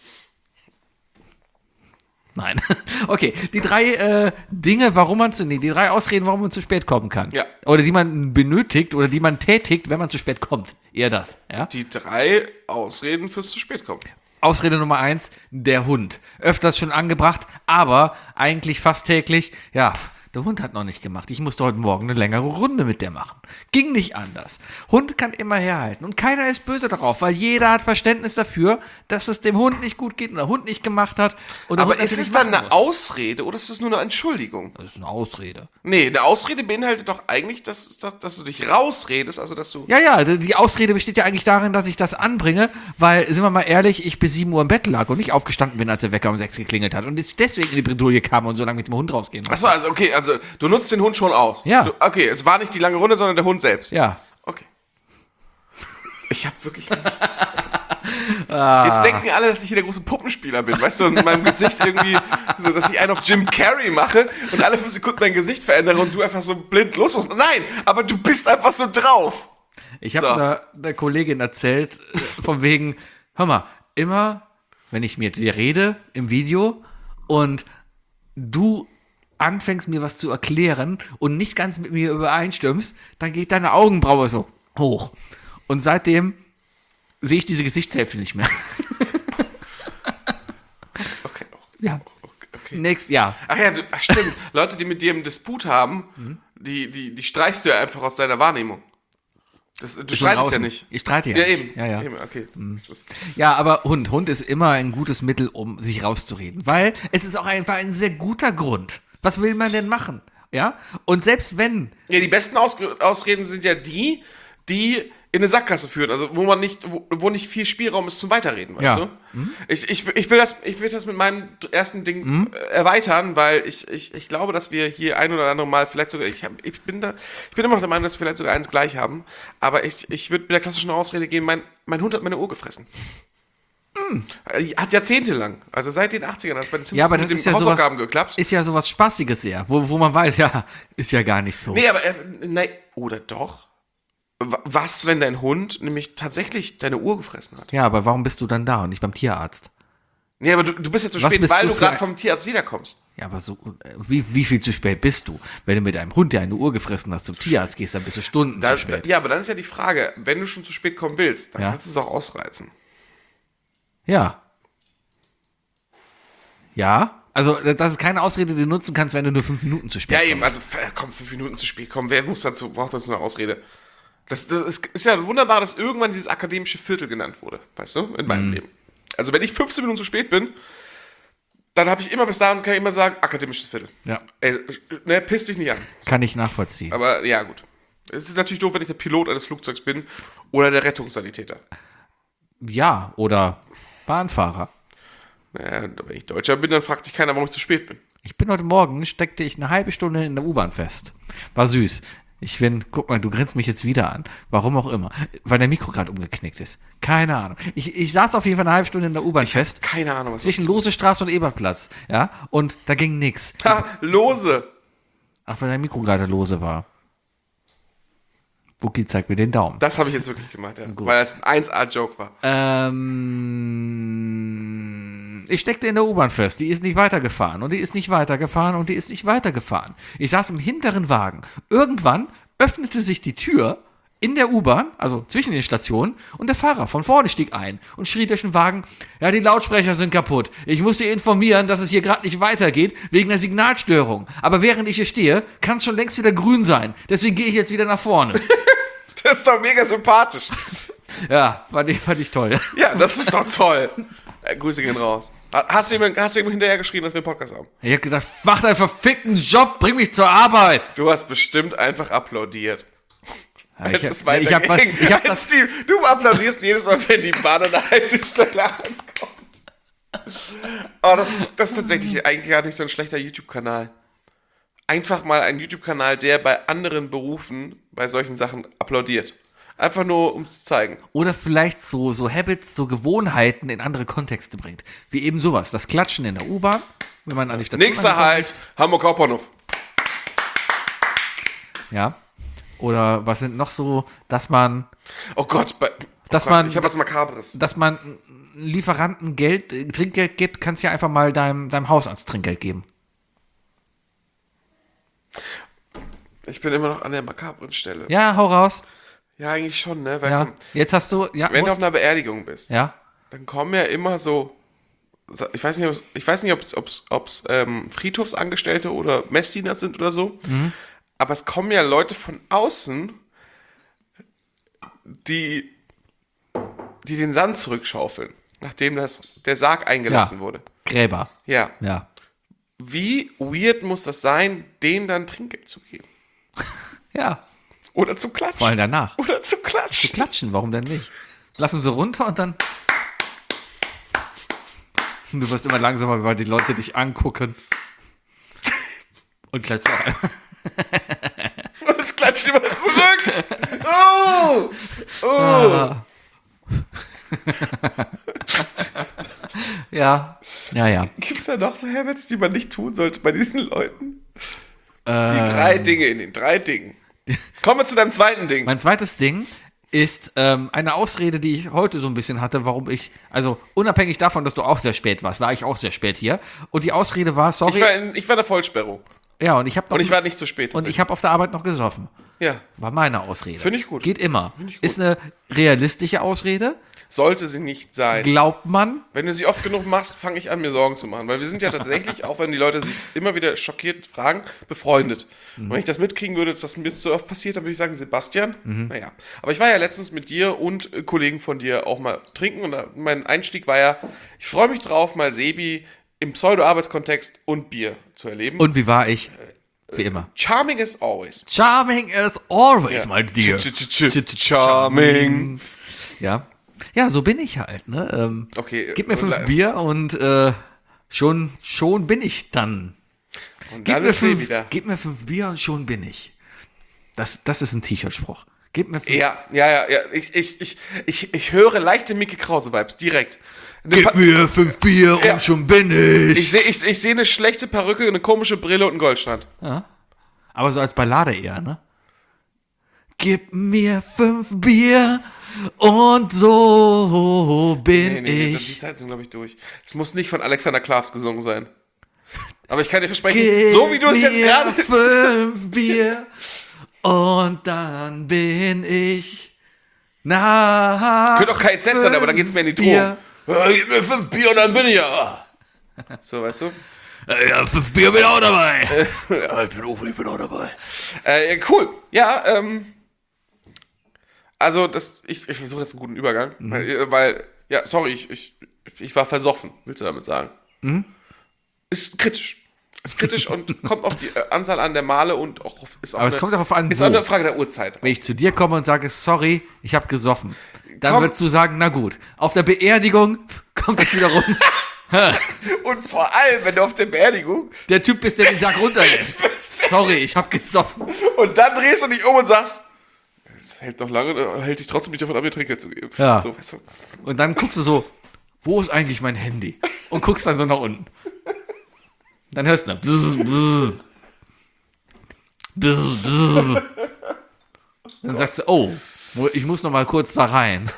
Nein. Okay, die 3 Dinge, die 3 Ausreden, warum man zu spät kommen kann. Ja. Oder die man benötigt oder die man tätigt, wenn man zu spät kommt. Eher das, ja? Die 3 Ausreden fürs zu spät kommen. Ausrede Nummer 1, der Hund. Öfters schon angebracht, aber eigentlich fast täglich, ja, der Hund hat noch nicht gemacht. Ich musste heute Morgen eine längere Runde mit der machen. Ging nicht anders. Hund kann immer herhalten und keiner ist böse darauf, weil jeder hat Verständnis dafür, dass es dem Hund nicht gut geht und der Hund nicht gemacht hat. Und der Aber Hund ist natürlich es dann machen eine muss. Ausrede oder ist es nur eine Entschuldigung? Das ist eine Ausrede. Nee, eine Ausrede beinhaltet doch eigentlich, dass du dich rausredest, also dass du... Ja, die Ausrede besteht ja eigentlich darin, dass ich das anbringe, weil, sind wir mal ehrlich, ich bis 7 Uhr im Bett lag und nicht aufgestanden bin, als der Wecker um 6 geklingelt hat und deswegen in die Bredouille kam und so lange mit dem Hund rausgehen musste. Achso, also okay, also du nutzt den Hund schon aus. Ja. Okay, es war nicht die lange Runde, sondern der Hund selbst. Ja. Okay. Ich hab wirklich nicht. Jetzt denken alle, dass ich hier der große Puppenspieler bin, weißt du, und in meinem Gesicht irgendwie, so, dass ich einen auf Jim Carrey mache und alle 5 Sekunden mein Gesicht verändere und du einfach so blind los musst. Nein, aber du bist einfach so drauf. Ich habe einer Kollegin erzählt, von wegen, hör mal, immer, wenn ich mit dir rede im Video und du anfängst mir was zu erklären und nicht ganz mit mir übereinstimmst, dann geht deine Augenbraue so hoch. Und seitdem sehe ich diese Gesichtshälfte nicht mehr. Okay. Ja. Okay. Nächstes Jahr. Ach ja, stimmt. Leute, die mit dir im Disput haben, die streichst du ja einfach aus deiner Wahrnehmung. Du streitest ja nicht. Ich streite ja Ja, nicht. eben. Ja. Eben, okay. Das ist, Ja, aber Hund ist immer ein gutes Mittel, um sich rauszureden. Weil es ist auch einfach ein sehr guter Grund. Was will man denn machen? Ja? Und selbst wenn... ja, die besten Ausreden sind ja die in eine Sackgasse führen, also wo nicht viel Spielraum ist zum Weiterreden, weißt Ja. du? Ich will das mit meinem ersten Ding erweitern, weil ich glaube, dass wir hier ein oder andere Mal vielleicht sogar, ich bin immer noch der Meinung, dass wir vielleicht sogar eins gleich haben, aber ich würde mit der klassischen Ausrede gehen, mein Hund hat meine Uhr gefressen. Hat jahrzehntelang, also seit den 80ern, hat es bei den Simpsons Ja, aber mit das den ist ja Hausaufgaben sowas, geklappt. ist ja sowas Spaßiges eher, wo man weiß, ja, ist ja gar nicht so. Nee, aber, nein, oder doch? Was, wenn dein Hund nämlich tatsächlich deine Uhr gefressen hat? Ja, aber warum bist du dann da und nicht beim Tierarzt? Nee, aber du bist ja zu Was spät, bist weil du du für gerade ein- vom Tierarzt wiederkommst. Ja, aber so, wie viel zu spät bist du? Wenn du mit einem Hund, der eine Uhr gefressen hast, zum Tierarzt gehst, dann bist du Stunden zu spät. Ja, aber dann ist ja die Frage, wenn du schon zu spät kommen willst, dann Ja. kannst du es auch ausreizen. Ja. Ja, also das ist keine Ausrede, die du nutzen kannst, wenn du nur 5 Minuten zu spät Ja, kommst. eben, also komm, 5 Minuten zu spät kommen, wer braucht dazu eine Ausrede? Das ist ja wunderbar, dass irgendwann dieses akademische Viertel genannt wurde, weißt du, in meinem Leben. Also wenn ich 15 Minuten zu spät bin, dann habe ich immer bis dahin, kann ich immer sagen, akademisches Viertel. Ja. Ey, ne, piss dich nicht an. Kann ich nachvollziehen. Aber ja, gut. Es ist natürlich doof, wenn ich der Pilot eines Flugzeugs bin oder der Rettungssanitäter. Ja, oder Bahnfahrer. Naja, wenn ich Deutscher bin, dann fragt sich keiner, warum ich zu spät bin. Ich bin heute Morgen, steckte ich eine halbe Stunde in der U-Bahn fest. War süß. Guck mal, du grinst mich jetzt wieder an. Warum auch immer. Weil der Mikro gerade umgeknickt ist. Keine Ahnung. Ich saß auf jeden Fall eine halbe Stunde in der U-Bahn fest. Keine Ahnung, was Zwischen Losestraße und Ebertplatz. Ja, und da ging nix. Ha, lose. Ach, weil dein Mikro gerade lose war. Wookie zeigt mir den Daumen. Das habe ich jetzt wirklich gemacht, ja. Weil das ein 1A-Joke war. Ich steckte in der U-Bahn fest. Die ist nicht weitergefahren. Und die ist nicht weitergefahren. Und die ist nicht weitergefahren. Ich saß im hinteren Wagen. Irgendwann öffnete sich die Tür in der U-Bahn, also zwischen den Stationen, und der Fahrer von vorne stieg ein und schrie durch den Wagen, ja, die Lautsprecher sind kaputt. Ich muss Sie informieren, dass es hier gerade nicht weitergeht, wegen der Signalstörung. Aber während ich hier stehe, kann es schon längst wieder grün sein. Deswegen gehe ich jetzt wieder nach vorne. Das ist doch mega sympathisch. Ja, fand ich toll. Ja, das ist doch toll. Grüße gehen raus. Hast du ihm hinterher geschrieben, dass wir einen Podcast haben? Ich hab gedacht, mach deinen verfickten Job, bring mich zur Arbeit. Du hast bestimmt einfach applaudiert. Ja, Als ich es hab- ich hab was- weiterging. ich hab das- Steve, du applaudierst jedes Mal, wenn die Bahn an der Haltestelle ankommt. Aber das ist tatsächlich eigentlich gar nicht so ein schlechter YouTube-Kanal. Einfach mal ein YouTube-Kanal, der bei anderen Berufen bei solchen Sachen applaudiert. Einfach nur, um zu zeigen. Oder vielleicht so Habits, so Gewohnheiten in andere Kontexte bringt. Wie eben sowas. Das Klatschen in der U-Bahn, wenn man an die Station Nächster angekommen Halt, Hamburg Hauptbahnhof. ist. Ja. Oder was sind noch so, dass man Oh Gott, ich habe was Makabres. Lieferanten Trinkgeld gibt, kannst ja einfach mal deinem Hausarzt Trinkgeld geben. Ich bin immer noch an der makabren Stelle. Ja, hau raus. Ja, eigentlich schon, ne? Weil Ja. komm, Jetzt hast du, ja, wenn du auf musst, einer Beerdigung bist, ja. dann kommen ja immer so, ich weiß nicht, ob es Friedhofsangestellte oder Messdiener sind oder so, aber es kommen ja Leute von außen, die den Sand zurückschaufeln, nachdem der Sarg eingelassen Ja. wurde. Gräber. Ja. Ja. Wie weird muss das sein, denen dann Trinkgeld zu geben? Ja. Oder zu klatschen? Vor allem danach. Oder zu klatschen? Klatschen, warum denn nicht? Lassen sie runter und dann. Du wirst immer langsamer, weil die Leute dich angucken. Und klatschst auch einmal. Und es klatscht immer zurück. Oh! Oh! Ja. Ja. Gibt es da noch so Habits, die man nicht tun sollte bei diesen Leuten? Die 3 Dinge in den 3 Dingen. Kommen wir zu deinem zweiten Ding. Mein zweites Ding ist eine Ausrede, die ich heute so ein bisschen hatte, warum also unabhängig davon, dass du auch sehr spät warst, war ich auch sehr spät hier. Und die Ausrede war, sorry. Ich war in der Vollsperrung. Ja, und ich habe Und ich war nicht zu spät. und ich habe auf der Arbeit noch gesoffen. Ja, War meine Ausrede. Finde ich gut. Geht immer. ich gut. Ist eine realistische Ausrede. sollte sie nicht sein. Glaubt man. Wenn du sie oft genug machst, fange ich an, mir Sorgen zu machen. Weil wir sind ja tatsächlich, auch wenn die Leute sich immer wieder schockiert fragen, befreundet. Und wenn ich das mitkriegen würde, dass das mir so oft passiert, dann würde ich sagen, Sebastian, naja. Aber ich war ja letztens mit dir und Kollegen von dir auch mal trinken. Und mein Einstieg war ja, ich freue mich drauf, mal Sebi im Pseudo-Arbeitskontext und Bier zu erleben. Und wie war ich? Wie immer. Charming as always. Charming as always, Ja. my dear. Charming. Ja. Ja, so bin ich halt, ne? Okay. Gib mir 5 Bier und schon bin ich dann. Und dann ist sie wieder. Gib mir 5 Bier und schon bin ich. Das ist ein T-Shirt-Spruch. Gib mir 5 Ja. Ich höre leichte Mickey Krause-Vibes direkt. Gib mir 5 Bier Ja. und schon bin ich. Ich sehe eine schlechte Perücke, eine komische Brille und einen Goldstrand. Aber so als Ballade eher, ne? Gib mir 5 Bier und so bin Die ich. Zeit sind, glaube ich, durch. Es muss nicht von Alexander Klavs gesungen sein. Aber ich kann dir versprechen, Gib so wie du es jetzt mir gerade... 5 Bier und dann bin ich nach. Könnte auch kein Z sein, aber dann geht's mir in die Drohung. Ja, gib mir 5 Bier und dann bin ich ja. So, weißt du? Ja, 5 Bier bin auch dabei. Ja, ich bin auch dabei. Cool. Ja, also ich versuche jetzt einen guten Übergang, weil ja, sorry, ich war versoffen, willst du damit sagen? Ist kritisch. Ist kritisch und kommt auf die Anzahl an der Male und auch ist auch Aber es kommt darauf an, ist wo. auch eine Frage der Uhrzeit. Wenn ich zu dir komme und sage, sorry, ich habe gesoffen, dann Komm. würdest du sagen, na gut. Auf der Beerdigung kommt es wieder rum. Und vor allem, wenn du auf der Beerdigung Der Typ bist, der den Sack runterlässt. Sorry, ich habe gesoffen. und dann drehst du dich um und sagst, das hält noch lange, hält dich trotzdem nicht davon ab, mir Trinkgeld zu geben. Ja. So, weißt du? Und dann guckst du so, wo ist eigentlich mein Handy? Und guckst dann so nach unten. Dann hörst du noch. Bzz, bzz. Bzz, bzz. Dann sagst du, oh, ich muss noch mal kurz da rein.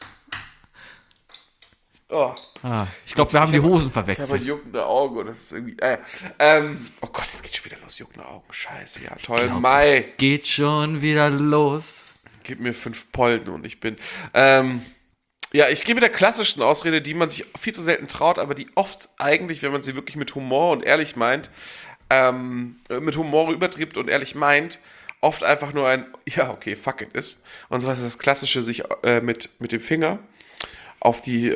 Oh. Ich glaube, wir haben die Hosen Ich habe verwechselt. halt juckende Augen und das ist irgendwie. Oh Gott, es geht schon wieder los, juckende Augen. Scheiße, ja, toll. Mai. Geht schon wieder los. Gib mir 5 Polden und ich bin. Ja, ich gehe mit der klassischen Ausrede, die man sich viel zu selten traut, aber die oft eigentlich, wenn man sie wirklich mit Humor und ehrlich meint, mit Humor übertriebt und ehrlich meint, oft einfach nur ein, ja, okay, fuck it ist. Und zwar ist das klassische, sich mit dem Finger auf die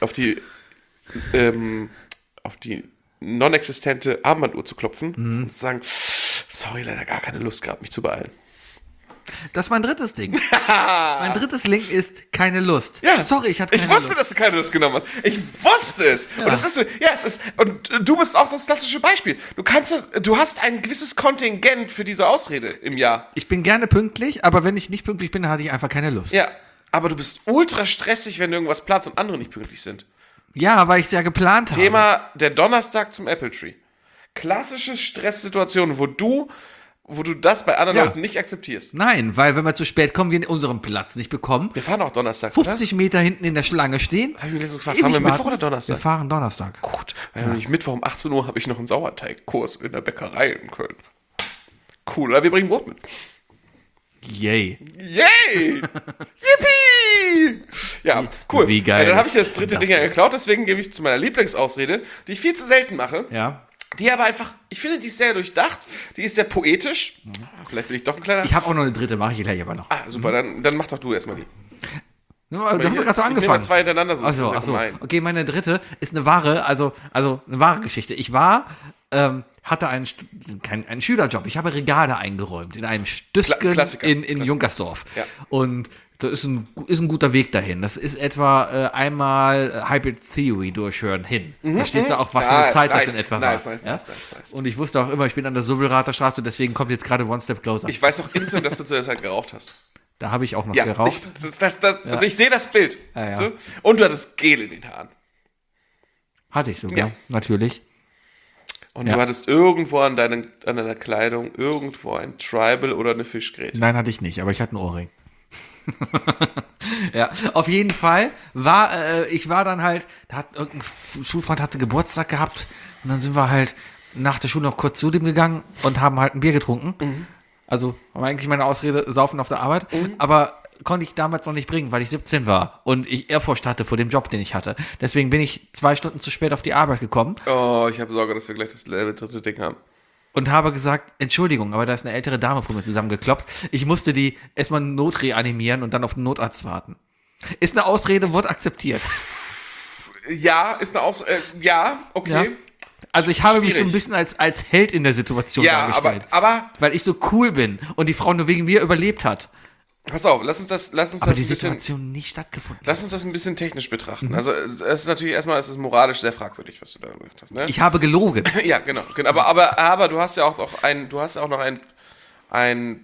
non-existente Armbanduhr zu klopfen und zu sagen, sorry, leider gar keine Lust gehabt, mich zu beeilen. Das ist mein drittes Ding. Mein drittes Link ist keine Lust. Ja. Sorry, ich hatte keine Ich wusste, Lust. dass du keine Lust genommen hast. Ich wusste es. Ja. Und das ist so, ja, es ist, und du bist auch das klassische Beispiel. Du hast ein gewisses Kontingent für diese Ausrede im Jahr. Ich bin gerne pünktlich, aber wenn ich nicht pünktlich bin, dann hatte ich einfach keine Lust. Ja. Aber du bist ultra stressig, wenn du irgendwas planst und andere nicht pünktlich sind. Ja, weil ich es ja geplant habe. Thema der Donnerstag zum Apple Tree. Klassische Stresssituationen, wo du das bei anderen Ja. Leuten nicht akzeptierst. Nein, weil wenn wir zu spät kommen, wir unseren Platz nicht bekommen. Wir fahren auch Donnerstag, 50 Meter hinten in der Schlange stehen. Hab ich mir letztens gefragt, ewig fahren wir Mittwoch warten. oder Donnerstag? Wir fahren Donnerstag. Gut, weil nämlich Mittwoch um 18 Uhr habe ich noch einen Sauerteigkurs in der Bäckerei in Köln. Cool, oder wir bringen Brot mit. Yay. Yay! Yippie! Ja, cool. Wie geil Dann habe ich das ist dritte das Ding ja denn? geklaut, deswegen gebe ich zu meiner Lieblingsausrede, die ich viel zu selten mache, Ja. die aber einfach, ich finde, die ist sehr durchdacht, die ist sehr poetisch. Vielleicht bin ich doch ein kleiner... Ich habe auch noch eine dritte, mache ich gleich aber noch. super, dann mach doch du erstmal die. Du hast doch gerade so Ich nehme angefangen. mal zwei hintereinander, sonst ist Achso, das ja achso. gemein. Okay, meine dritte ist eine wahre, also eine wahre Geschichte. Ich hatte einen Schülerjob. Ich habe Regale eingeräumt in einem Stüsken Klassiker. in Klassiker. Junkersdorf. Ja. Und da ist ein guter Weg dahin. Das ist etwa einmal Hybrid Theory durchhören hin. Verstehst du auch, was für eine Zeit das in etwa war? nice. Ja? Und ich wusste auch immer, ich bin an der Subbelrather Straße und deswegen kommt jetzt gerade One Step Closer. Ich weiß auch instant, dass du zu der Zeit geraucht hast. Da habe ich auch noch Ja, geraucht. also ich sehe das Bild. Ja, weißt ja. du? Und du hattest Gel in den Haaren. Hatte ich sogar, Ja. natürlich. Und Ja. du hattest irgendwo an deiner Kleidung irgendwo ein Tribal oder eine Fischgräte. Nein, hatte ich nicht, aber ich hatte einen Ohrring. Ja, auf jeden Fall ich war dann halt, da hat irgendein Schulfreund hatte Geburtstag gehabt und dann sind wir halt nach der Schule noch kurz zu dem gegangen und haben halt ein Bier getrunken. Also war eigentlich meine Ausrede, saufen auf der Arbeit, aber konnte ich damals noch nicht bringen, weil ich 17 war und ich Ehrfurcht hatte vor dem Job, den ich hatte. Deswegen bin ich 2 Stunden zu spät auf die Arbeit gekommen Oh, ich habe Sorge, dass wir gleich das dritte Ding haben. und habe gesagt, Entschuldigung, aber da ist eine ältere Dame vor mir zusammengekloppt. Ich musste die erstmal notreanimieren und dann auf den Notarzt warten. Ist eine Ausrede, wurde akzeptiert. Ja, ist eine ja, okay. Ja. Also ich habe mich so ein Schwierig. bisschen als Held in der Situation Ja, dargestellt. aber Weil ich so cool bin und die Frau nur wegen mir überlebt hat. pass auf, lass uns das Aber ein die bisschen, Situation nicht stattgefunden. lass uns das ein bisschen technisch betrachten. Also es ist natürlich erstmal, es ist moralisch sehr fragwürdig, was du da gemacht hast. Ne? Ich habe gelogen. Ja, genau. Aber du hast ja auch noch einen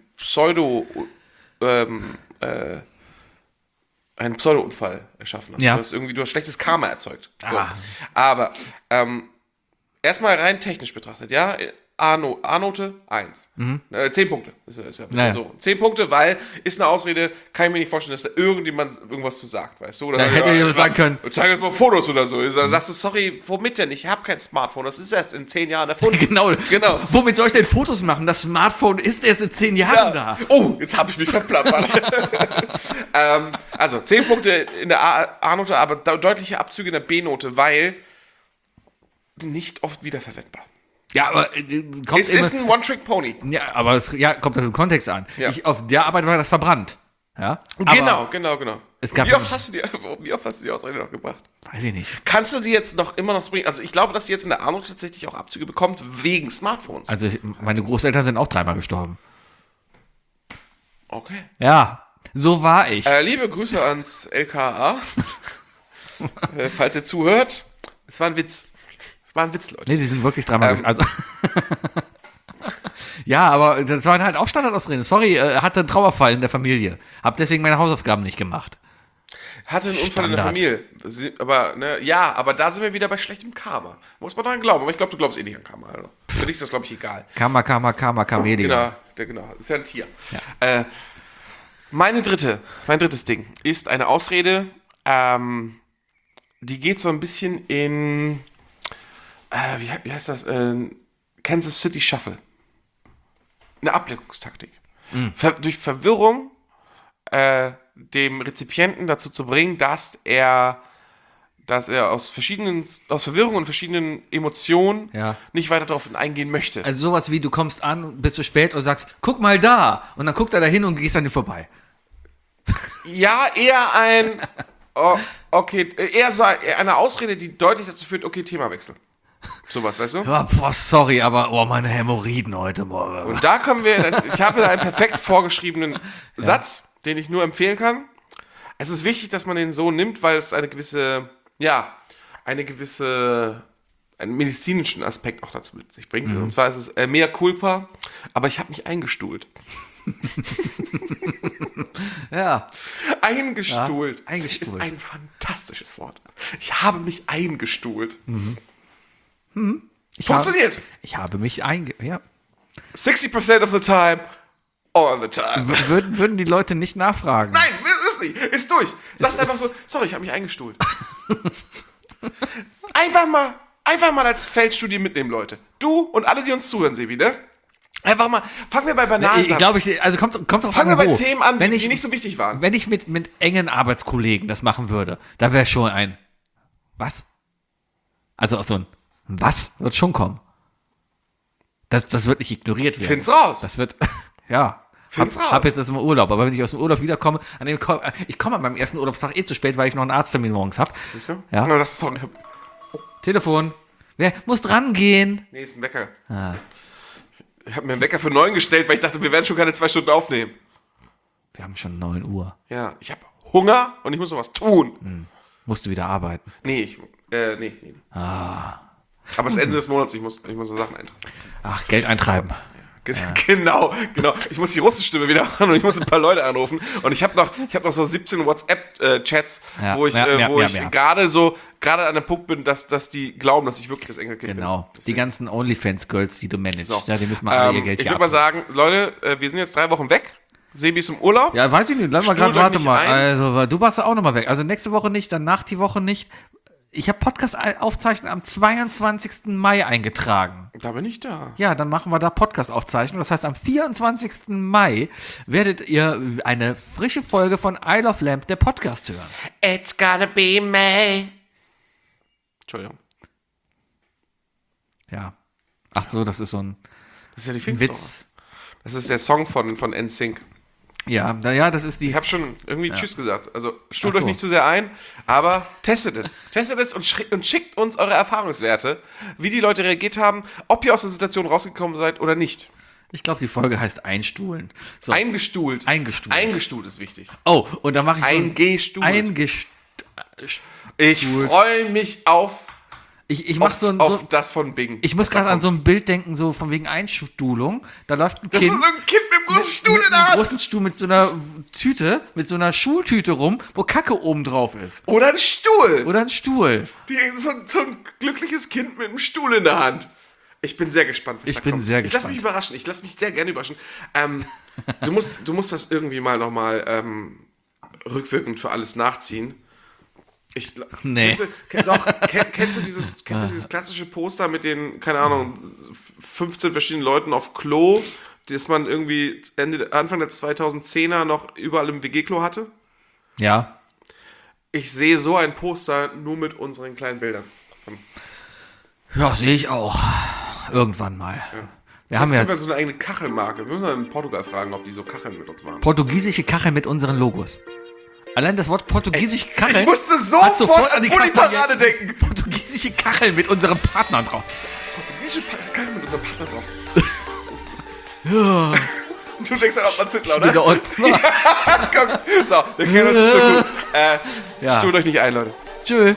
Pseudo-Unfall erschaffen. Also Ja. du hast schlechtes Karma erzeugt. So. Ah. Aber erstmal rein technisch betrachtet, ja, A-Note 1. 10 Punkte. Ist ja Naja. so. 10 Punkte, weil ist eine Ausrede, kann ich mir nicht vorstellen, dass da irgendjemand irgendwas zu sagt, weißt du? Oder Da hätte jemand sagen können. Zeig jetzt mal Fotos oder so. Dann sagst du, sorry, womit denn? Ich habe kein Smartphone, das ist erst in 10 Jahren erfunden. Genau. Womit soll ich denn Fotos machen? Das Smartphone ist erst in 10 Jahren da. Oh, jetzt habe ich mich verplappert. Also 10 Punkte in der A-Note, aber deutliche Abzüge in der B-Note, weil nicht oft wiederverwendbar. Ja, aber kommt Es ist ein One-Trick-Pony. ja, aber es kommt auf den Kontext an. Ja. Auf der Arbeit war das verbrannt. Ja? Aber Genau. es gab Wie oft hast du die Ausrede noch gebracht? weiß ich nicht. Kannst du sie jetzt immer noch bringen? Also ich glaube, dass sie jetzt in der A-Note tatsächlich auch Abzüge bekommt wegen Smartphones. Also meine Großeltern sind auch 3-mal gestorben. Okay. Ja, so war ich. Liebe Grüße ans LKA. Falls ihr zuhört, es war ein Witz. Es war ein Witz, Leute. Nee, die sind wirklich 3-mal gestorben. Also ja, aber das waren halt auch Standardausreden. Sorry, hatte einen Trauerfall in der Familie. Hab deswegen meine Hausaufgaben nicht gemacht. Hatte einen Unfall in der Standard. Familie. Aber, ne, ja, aber da sind wir wieder bei schlechtem Karma. Muss man dran glauben. Aber ich glaube, du glaubst eh nicht an Karma. Also. Für dich ist das, glaube ich, egal. Karma, Kamelion. Genau. Ist ja ein Tier. Ja. Mein drittes Ding ist eine Ausrede, die geht so ein bisschen in, wie heißt das, Kansas City Shuffle. Eine Ablenkungstaktik. Durch Verwirrung dem Rezipienten dazu zu bringen, dass er aus Verwirrung und verschiedenen Emotionen nicht weiter darauf eingehen möchte. Also sowas wie, du kommst an, bist zu spät und sagst, guck mal da. Und dann guckt er da hin und gehst an ihm vorbei. Ja, eher eher so eine Ausrede, die deutlich dazu führt, okay, Themawechsel. Sowas, weißt du? Ja, boah, sorry, aber meine Hämorrhoiden heute Morgen. Und da kommen ich habe einen perfekt vorgeschrieben Satz, den ich nur empfehlen kann. Es ist wichtig, dass man den so nimmt, weil es einen medizinischen Aspekt auch dazu mit sich bringt. Und zwar ist es mea culpa, aber ich habe mich eingestuhlt. Ja. Eingestuhlt. Ja, eingestuhlt. Ist ein fantastisches Wort. Ich habe mich eingestuhlt. Funktioniert. Ich habe mich ja. 60% of the time, all the time. Würden die Leute nicht nachfragen? Nein, ist nicht. Ist durch. Sagst einfach so, sorry, ich habe mich eingestuhlt. einfach mal als Feldstudie mitnehmen, Leute. Du und alle, die uns zuhören, Sebi, ne? Einfach mal, fangen wir bei Bananen Ich glaube, also kommt drauf Fangen wir an, bei wo. Themen an, Wenn die ich- nicht so wichtig waren. Wenn ich mit engen Arbeitskollegen das machen würde, da wäre schon ein was? Also auch so ein was wird schon kommen. Das wird nicht ignoriert werden. Find's raus. Das wird, ja. Find's raus. Hab jetzt das im Urlaub, aber wenn ich aus dem Urlaub wiederkomme, ich komme an meinem ersten Urlaubstag zu spät, weil ich noch einen Arzttermin morgens habe. Siehst du? Ja. Na, das ist sorry. Telefon. Wer muss dran gehen? Nee, ist ein Wecker. Ich habe mir einen Wecker für 9 gestellt, weil ich dachte, wir werden schon keine 2 Stunden aufnehmen. Wir haben schon 9 Uhr. Ja, ich habe Hunger und ich muss noch was tun. Musst du wieder arbeiten. Nee. Aber es ist Ende des Monats, ich muss so Sachen eintragen. Ach, Geld eintreiben. Genau. Ich muss die Russenstimme wieder machen und ich muss ein paar Leute anrufen. Und ich habe noch so 17 WhatsApp-Chats, Ja, wo ich ja. gerade an dem Punkt bin, dass die glauben, dass ich wirklich das Enkelkind bin. Genau. Die Deswegen. ganzen OnlyFans-Girls, die du managst. So. Ja, die müssen mal alle ihr Geld Ich hier würde mal abgeben. sagen, Leute, wir sind jetzt 3 Wochen weg. Sebi ist im Urlaub. Ja, weiß ich nicht. Lass mal Stuhlt gerade, euch warte nicht mal. ein. Also, du warst ja auch nochmal weg. Also nächste Woche nicht, danach die Woche nicht. Ich habe Podcast-Aufzeichnung am 22. Mai eingetragen. Da bin ich da. Ja, dann machen wir da Podcast-Aufzeichnung. Das heißt, am 24. Mai werdet ihr eine frische Folge von Isle of Lamp, der Podcast, hören. It's gonna be May. Entschuldigung. Ja. Ach so, das ist so ein Das ist ja die Pfingstwoche. Witz. Das ist der Song von NSYNC. Ja, das ist die. Ich habe schon irgendwie Tschüss gesagt. Also stuhlt euch nicht zu sehr ein, aber testet es. Testet es und schickt uns eure Erfahrungswerte, wie die Leute reagiert haben, ob ihr aus der Situation rausgekommen seid oder nicht. Ich glaube, die Folge heißt Einstuhlen. So. Eingestuhlt. Eingestuhlt. Eingestuhlt ist wichtig. Oh, und da mache ich Eingestuhlt. Ich freue mich auf Ich mach das von Bing. Ich muss gerade an so ein Bild denken, so von wegen Einstuhlung. Da läuft ein Das Kind. ist so ein Kind mit einem großen Stuhl in der Mit einem Hand. großen Stuhl mit so einer Tüte, mit so einer Schultüte rum, wo Kacke oben drauf ist. Oder ein Stuhl. Oder ein Stuhl. So ein glückliches Kind mit einem Stuhl in der Hand. Ich bin sehr gespannt, was da kommt. Ich lasse mich überraschen. Ich lasse mich sehr gerne überraschen. Du musst das irgendwie mal nochmal rückwirkend für alles nachziehen. Nee. Kennst du dieses klassische Poster mit den, keine Ahnung, 15 verschiedenen Leuten auf Klo, das man irgendwie Anfang der 2010er noch überall im WG-Klo hatte? Ja. Ich sehe so ein Poster nur mit unseren kleinen Bildern. Ja, sehe ich auch. Irgendwann mal. Ja. Wir haben können jetzt wir so eine eigene Kachelmarke. Wir müssen in Portugal fragen, ob die so Kacheln mit uns machen. portugiesische Kacheln mit unseren Logos. Allein das Wort portugiesische Kacheln. Ich musste hat sofort an die Bulli-Parade denken. Portugiesische Kacheln mit unseren Partnern drauf. Portugiesische Kacheln mit unserem Partner drauf. Du denkst an Ottmar Zittler, oder? Wieder Ottmar. Komm, so, wir kennen uns so gut. Ja. Stuhlt euch nicht ein, Leute. Tschö.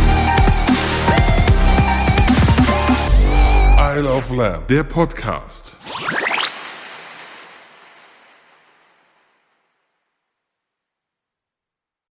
Isle of Lamb, der Podcast.